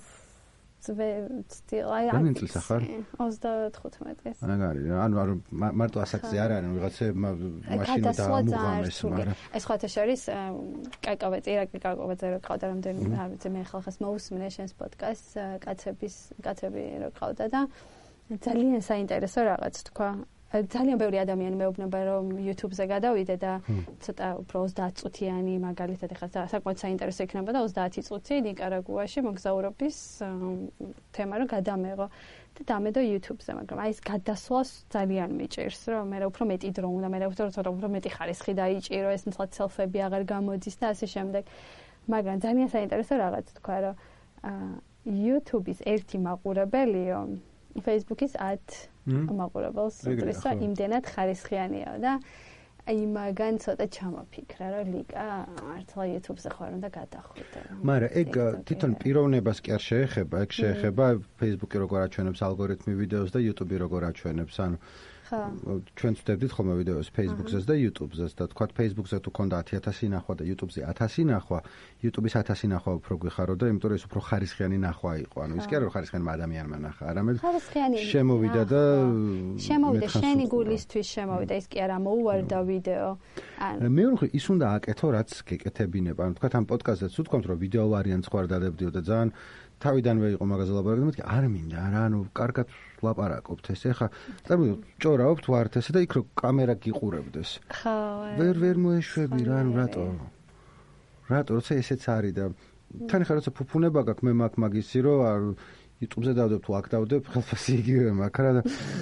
B: Ani
A: წელს ახარ?
B: 35-ის.
A: ანუ მარტო ასაკზე არ არის, ვიღაცა მაშინა დაამუღამეს, მაგრამ
B: ეს ხოთა შორის კაკავეცი რო ყავდა რამდენი მე ხალხს მოусმინე შენს პოდკასტს კაცები რო ყავდა და ძალიან საინტერესო რაღაც თქვა. ძალიან ბევრი ადამიანი მეუბნება რომ YouTube-ზე გადავიდე და ცოტა უფრო 30 წუთიანი მაგალითად ეხლა საკმაოდ საინტერესო იქნება და 30 წუთი ნიკარაგუაში მოგზაურობის თემა რო გადამეღო და დამედო YouTube-ზე, მაგრამ აი ეს გადასვლას ძალიან მიჭირს, რომ მე უფრო მეტი დრო უნდა, მე უფრო მეტი ხარისხი დაიჭირო, ეს მსლად სელფები აღარ გამოდის და ასე შემდეგ. მაგრამ ძალიან საინტერესო რაღაც თქვა, რომ YouTube-ის ერთი მაყურებელიო Facebook-ის 10 მაყურებელს უდრის და იმდენად ხარისხიანია და აი მაგან ცოტა ჩამოფიქრა რომ ლიკა მართლა YouTube-ზე ხარ უნდა გადახვიდე.
A: მაგრამ ეგ თვითონ პიროვნებას კი არ შეეხება, ეგ შეეხება Facebook-ი როგორ აჩვენებს ალგორითმი ვიდეოს და YouTube-ი როგორ აჩვენებს, ანუ ჩვენ ვწდებდით ხოლმე ვიდეოს Facebook-ზეც და YouTube-ზეც და თქვა Facebook-ზე თუ ქონდა 10000 ნახვა და YouTube-ზე 1000 ნახვა, YouTube-ის 1000 ნახვა უფრო გვიხარო და იმიტომ რომ ეს უფრო ხარისხიანი ნახვა იყო. ანუ ის კი არ არის ხარისხიანი ადამიანმა ნახა, არამედ შემოვიდა და
B: შემოვიდა შენი გულისთვის შემოვიდა, ის კი არა მოუვარდა ვიდეო.
A: მეორე ის უნდა აკეთო რაც გეკეთებინება. ანუ თქვა ამ პოდკასტზეც ვთქვამთ რომ ვიდეო ვარიანტს ხوار დადებდიო და ძალიან თავიდანვე იყო მაგაზე ლაპარაკი და მეთქი არ მინდა რა, ანუ კარგად ლაპარაკობთ ეს. ეხა წარმოვიდგინოთ, ჭორავთ ვართ ესე და იქ რო კამერა გიყურებდეს.
B: ხო.
A: ვერ მოეშვები რა, ანუ რატო როცა ესეც არის და თან ხარ როცა ფუფუნება გაქვს მე მაგ მაგისი რომ YouTube-ზე დავდებ თუ აქ დავდებ ხელფასი იგივე მაქვს რა და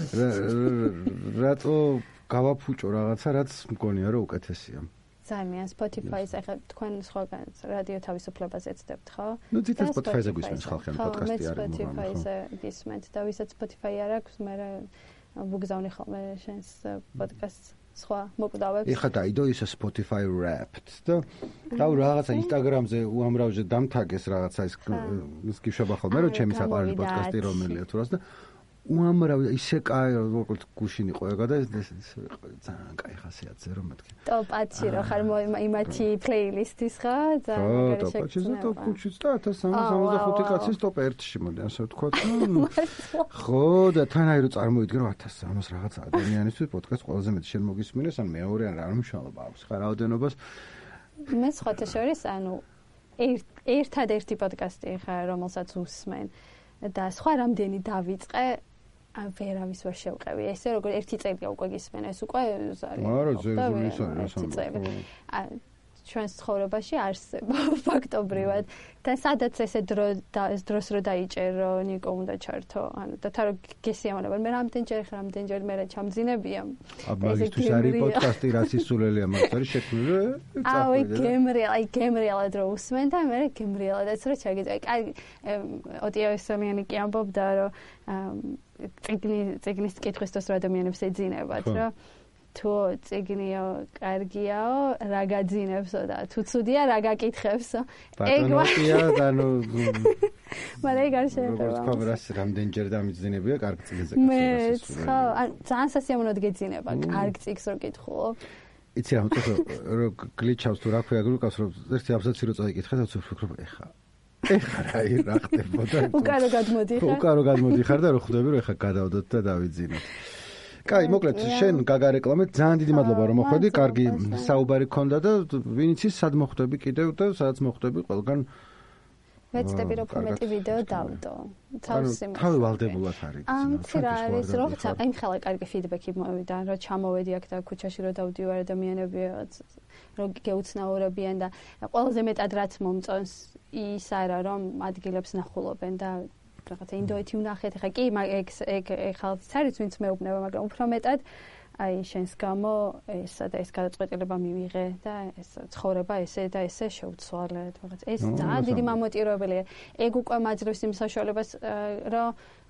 A: რატო გავაფუჭო რაღაცა რაც მგონია რომ უკეთესია.
B: ძალიან Spotify-ს ახლა თქვენ სხვაგან რადიო თავისუფლებას ეცდებთ, ხო?
A: ნუ თვითონ Spotify-ზე გვისმენს ხალხი ამ პოდკასტი არის.
B: Spotify-ზე გისმენთ და ვისაც Spotify არ აქვს, მე ვუგზავნი ხოლმე შენს პოდკასტს სხვა მოკვდავებს.
A: ეხლა დაიდო ის Spotify Wrapped და რაღაცა Instagram-ზე უამრავზე დამთაგეს რაღაცა ის გიშვება ხოლმე რომ ჩემი საყვარელი პოდკასტი რომელია თუ რას და უამრავი ისე კაი როგორც გუშინ იყო ეგა და ძალიან კაი ხასიათზე რომ მეთქი.
B: Top 10-ში რო ხარ იმათი პლეილისტის ხო?
A: ძალიან მაგარი შექმნა. ხო, Top 5-ში და 1365 კაცის Top 1-ში მოდი ასე ვთქვა. ხო და თან აი რო წარმოვიდგინე რომ 1300 რაღაც ადამიანისთვის პოდკასტ ყველაზე მეტი შენ მოგისმინეს ან მეორე ან რა მნიშვნელობა აქვს ხა რაოდენობას.
B: მე სხვათა შორის ანუ ერთადერთი პოდკასტი ხარ რომელსაც უსმენ და სხვა რამდენი დავიწყე ვერავის ვერ შევყევი. ესე როგორ ერთი წელია უკვე გისმენ, ეს უკვე ზარი. ჩვენს ცხოვრებაში არსება ფაქტობრივად და სადაც ესე დროს რო დაიჭერო ნიკო უნდა ჩართო ანუ და თან გესიამოვნებენ მე რამდენჯერ მე რა ჩამძინებია
A: მაგისთვის არის პოდკასტი რაც ისულელია მაგას არის შექმნილი
B: გემრიელად რო უსმენ და მე გემრიელადაც რო ჩაგიწევი კარგი ოტიო ესამიანი კი ამბობდა რომ წიგნის კითხვის დროს რა ადამიანებს ეძინებათ რა თუ წიგნიო კარგიაო რა გაძინებსო და თუ ცუდია რა გაკითხებსო
A: ეგია და ნუ
B: მაგრამ ეგ არ შეიძლება
A: როგორც კამერას რამდენჯერ დამიძინებია კარგ წიგნზე
B: მე ხო ძალიან სასიამოვნოდ გეძინება კარგ წიგს რო კითხულო
A: იცი რა მოწესო რო გლიჩავს თუ რა ქვია გულკავს რომ ერთი აბზაცი რო წაიკითხე და ვფიქრობ ეხა რა ხდებოდა უკარო გადმოდიხარ და რო ხვდები რომ ეხა გადავდოთ და დავიძინოთ კაი, მოკლედ, შენ გაგარეკლამეთ, ძალიან დიდი მადლობა რომ მოხვედი, კარგი საუბარი გქონდა და ვინც ის სად მოხვდები კიდევ და სადაც მოხვდები ყველგან
B: ვეცდები რომ მეტი ვიდეო დავდო.
A: თავი ვალდებულად არის.
B: რა არის, როცა აი ხალხი კარგი ფიდბექი მოვიდა, რომ ჩამოვედი აქ და ქუჩაში რომ დავდივარ ადამიანები რომ გეუცნაურებიან და ყველაზე მეტად რაც მომწონს ის არა რომ ადგილებს ნახულობენ და რაღაცა ინდოეთი ვნახეთ, ხა კი ეგ ხალხს არის ვინც მეუბნება, მაგრამ უფრო მეტად აი შენს გამო ესა და ეს გადაწყვეტილება მივიღე და ეს ცხოვრება ესე და ესე შევცვალე, რაღაც ეს ძალიან დიდი მამოტირებელია. ეგ უკვე მაძლევს იმ საშუალებას, რომ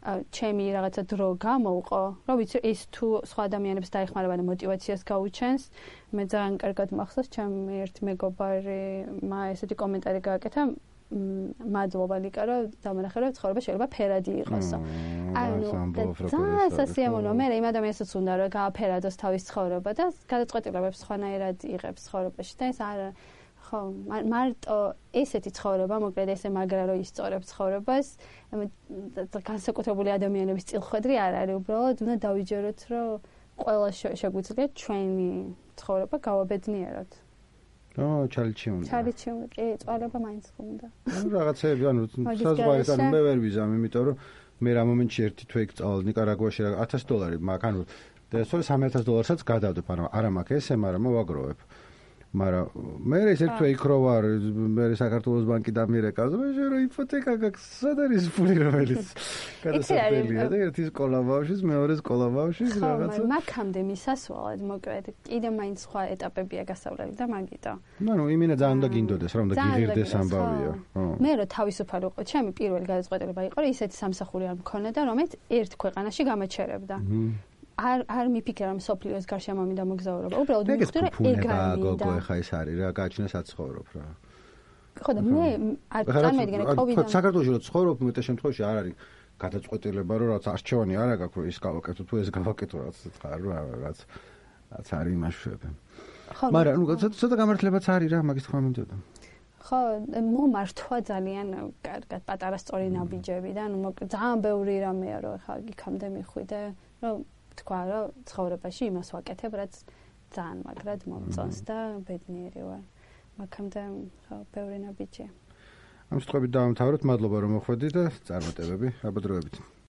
B: ჩემი რაღაცა დრო გამოვყო, რომ ვიცი ეს თუ სხვა ადამიანებს დაეხმარება და мотиваციას გაუჩენს, მე ძალიან კარგად მახსოვს ჩემი ერთი მეგობარმა ესეთი კომენტარი გააკეთა, მადლობა ლიკა, რომ დამანახე, რომ ცხოვრება შეიძლება ფერადი იყოსო. ძალიან სასიამოვნოა, მე იმ ადამიანსაც უნდა რომ გააფერადოს თავის ცხოვრება და გადაწყვეტილებებს სხვანაირად იღებს ცხოვრებაში და ეს არა ხო, მარტო ესეთი ცხოვრება, მოკლედ ესე მაგრა რომ ისწორებს ცხოვრებას, განსაკუთრებული ადამიანების წილხვედრი არ არის, უბრალოდ უნდა დავიჯეროთ, რომ ყველა შეგვიძლია ჩვენი ცხოვრება გავაბედნიეროთ.
A: ჩალიჩი უნდა.
B: ჩალიჩი უნდა, კი, წვალება მაინც უნდა.
A: რაღაცეები, საზღვარით მე ვერ ვიზამ, იმიტომ რომ მე რა მომენტში ერთი თვე იქ წავალ ნიკარაგუაში $1000 მაქვს, და ეს $3000-საც გადავდებ, არა მაქვს ესე, მაგრამ მოვაგროვებ. მაგრამ მე ეს ერთ თვე იქ რო ვარ, მე საქართველოს ბანკი დამირეკავს, მე რომ იპოთეკა გაქვს, სად არის ფული რომელიც გადასახდელია და ერთი სკოლა ბავშვის, მეორე სკოლა ბავშვის რაღაცა.
B: ხო, მაგამდე მისასვლელად, მოკლედ, კიდე მაინც სხვა ეტაპებია გასავლელი და მაგიტო.
A: იმინა ძალიან უნდა გინდოდეს, რა უნდა გიღირდეს ამბავია.
B: მე რომ თავისუფალი ვიყო, ჩემი პირველი გადაწყვეტილება იყო, რომ ისეთი სამსახური არ მქონოდა, რომელიც ერთ ქვეყანაში გამაჩერებდა. არ მიფიქრე რომ სოფლიოს გარშემო მინდა მოგზაურობა. უბრალოდ მივხვდი რომ ეგ არის
A: გოგო ხა ეს არის რა, გააჩნია საცხოვრობ რა.
B: ხო და მე არ წარმოვიდგენე კოვიდთან.
A: საქართველოში რომ ცხოვრობ, მეტად შემთხვევაში არ არის გადაწყვეტილება რომ რაც არჩევანი არა გაქვს რომ ის გავაკეთო თუ ეს გავაკეთო რაც ხარ რაც არის იმაშვები. მაგრამ ცოტა გამართლებაც არის რა, მაგის თქვა მინდოდა.
B: ხო, მომართვა ძალიან კარგად პატარა სწორი ნაბიჯები და ძალიან ბევრი რამეა რომ ხა იქამდე მიხვიდე, რომ თქვა რომ ცხოვრებაში იმას ვაკეთებ, რაც ძალიან მაგრად მომწონს და ბედნიერი ვარ. მაგამდე ხო, ბევრი ნაბიჯია.
A: ამ სიტყვებით დავამთავროთ, მადლობა რომ მოხვედით და წარმატებები, აბა დროებით.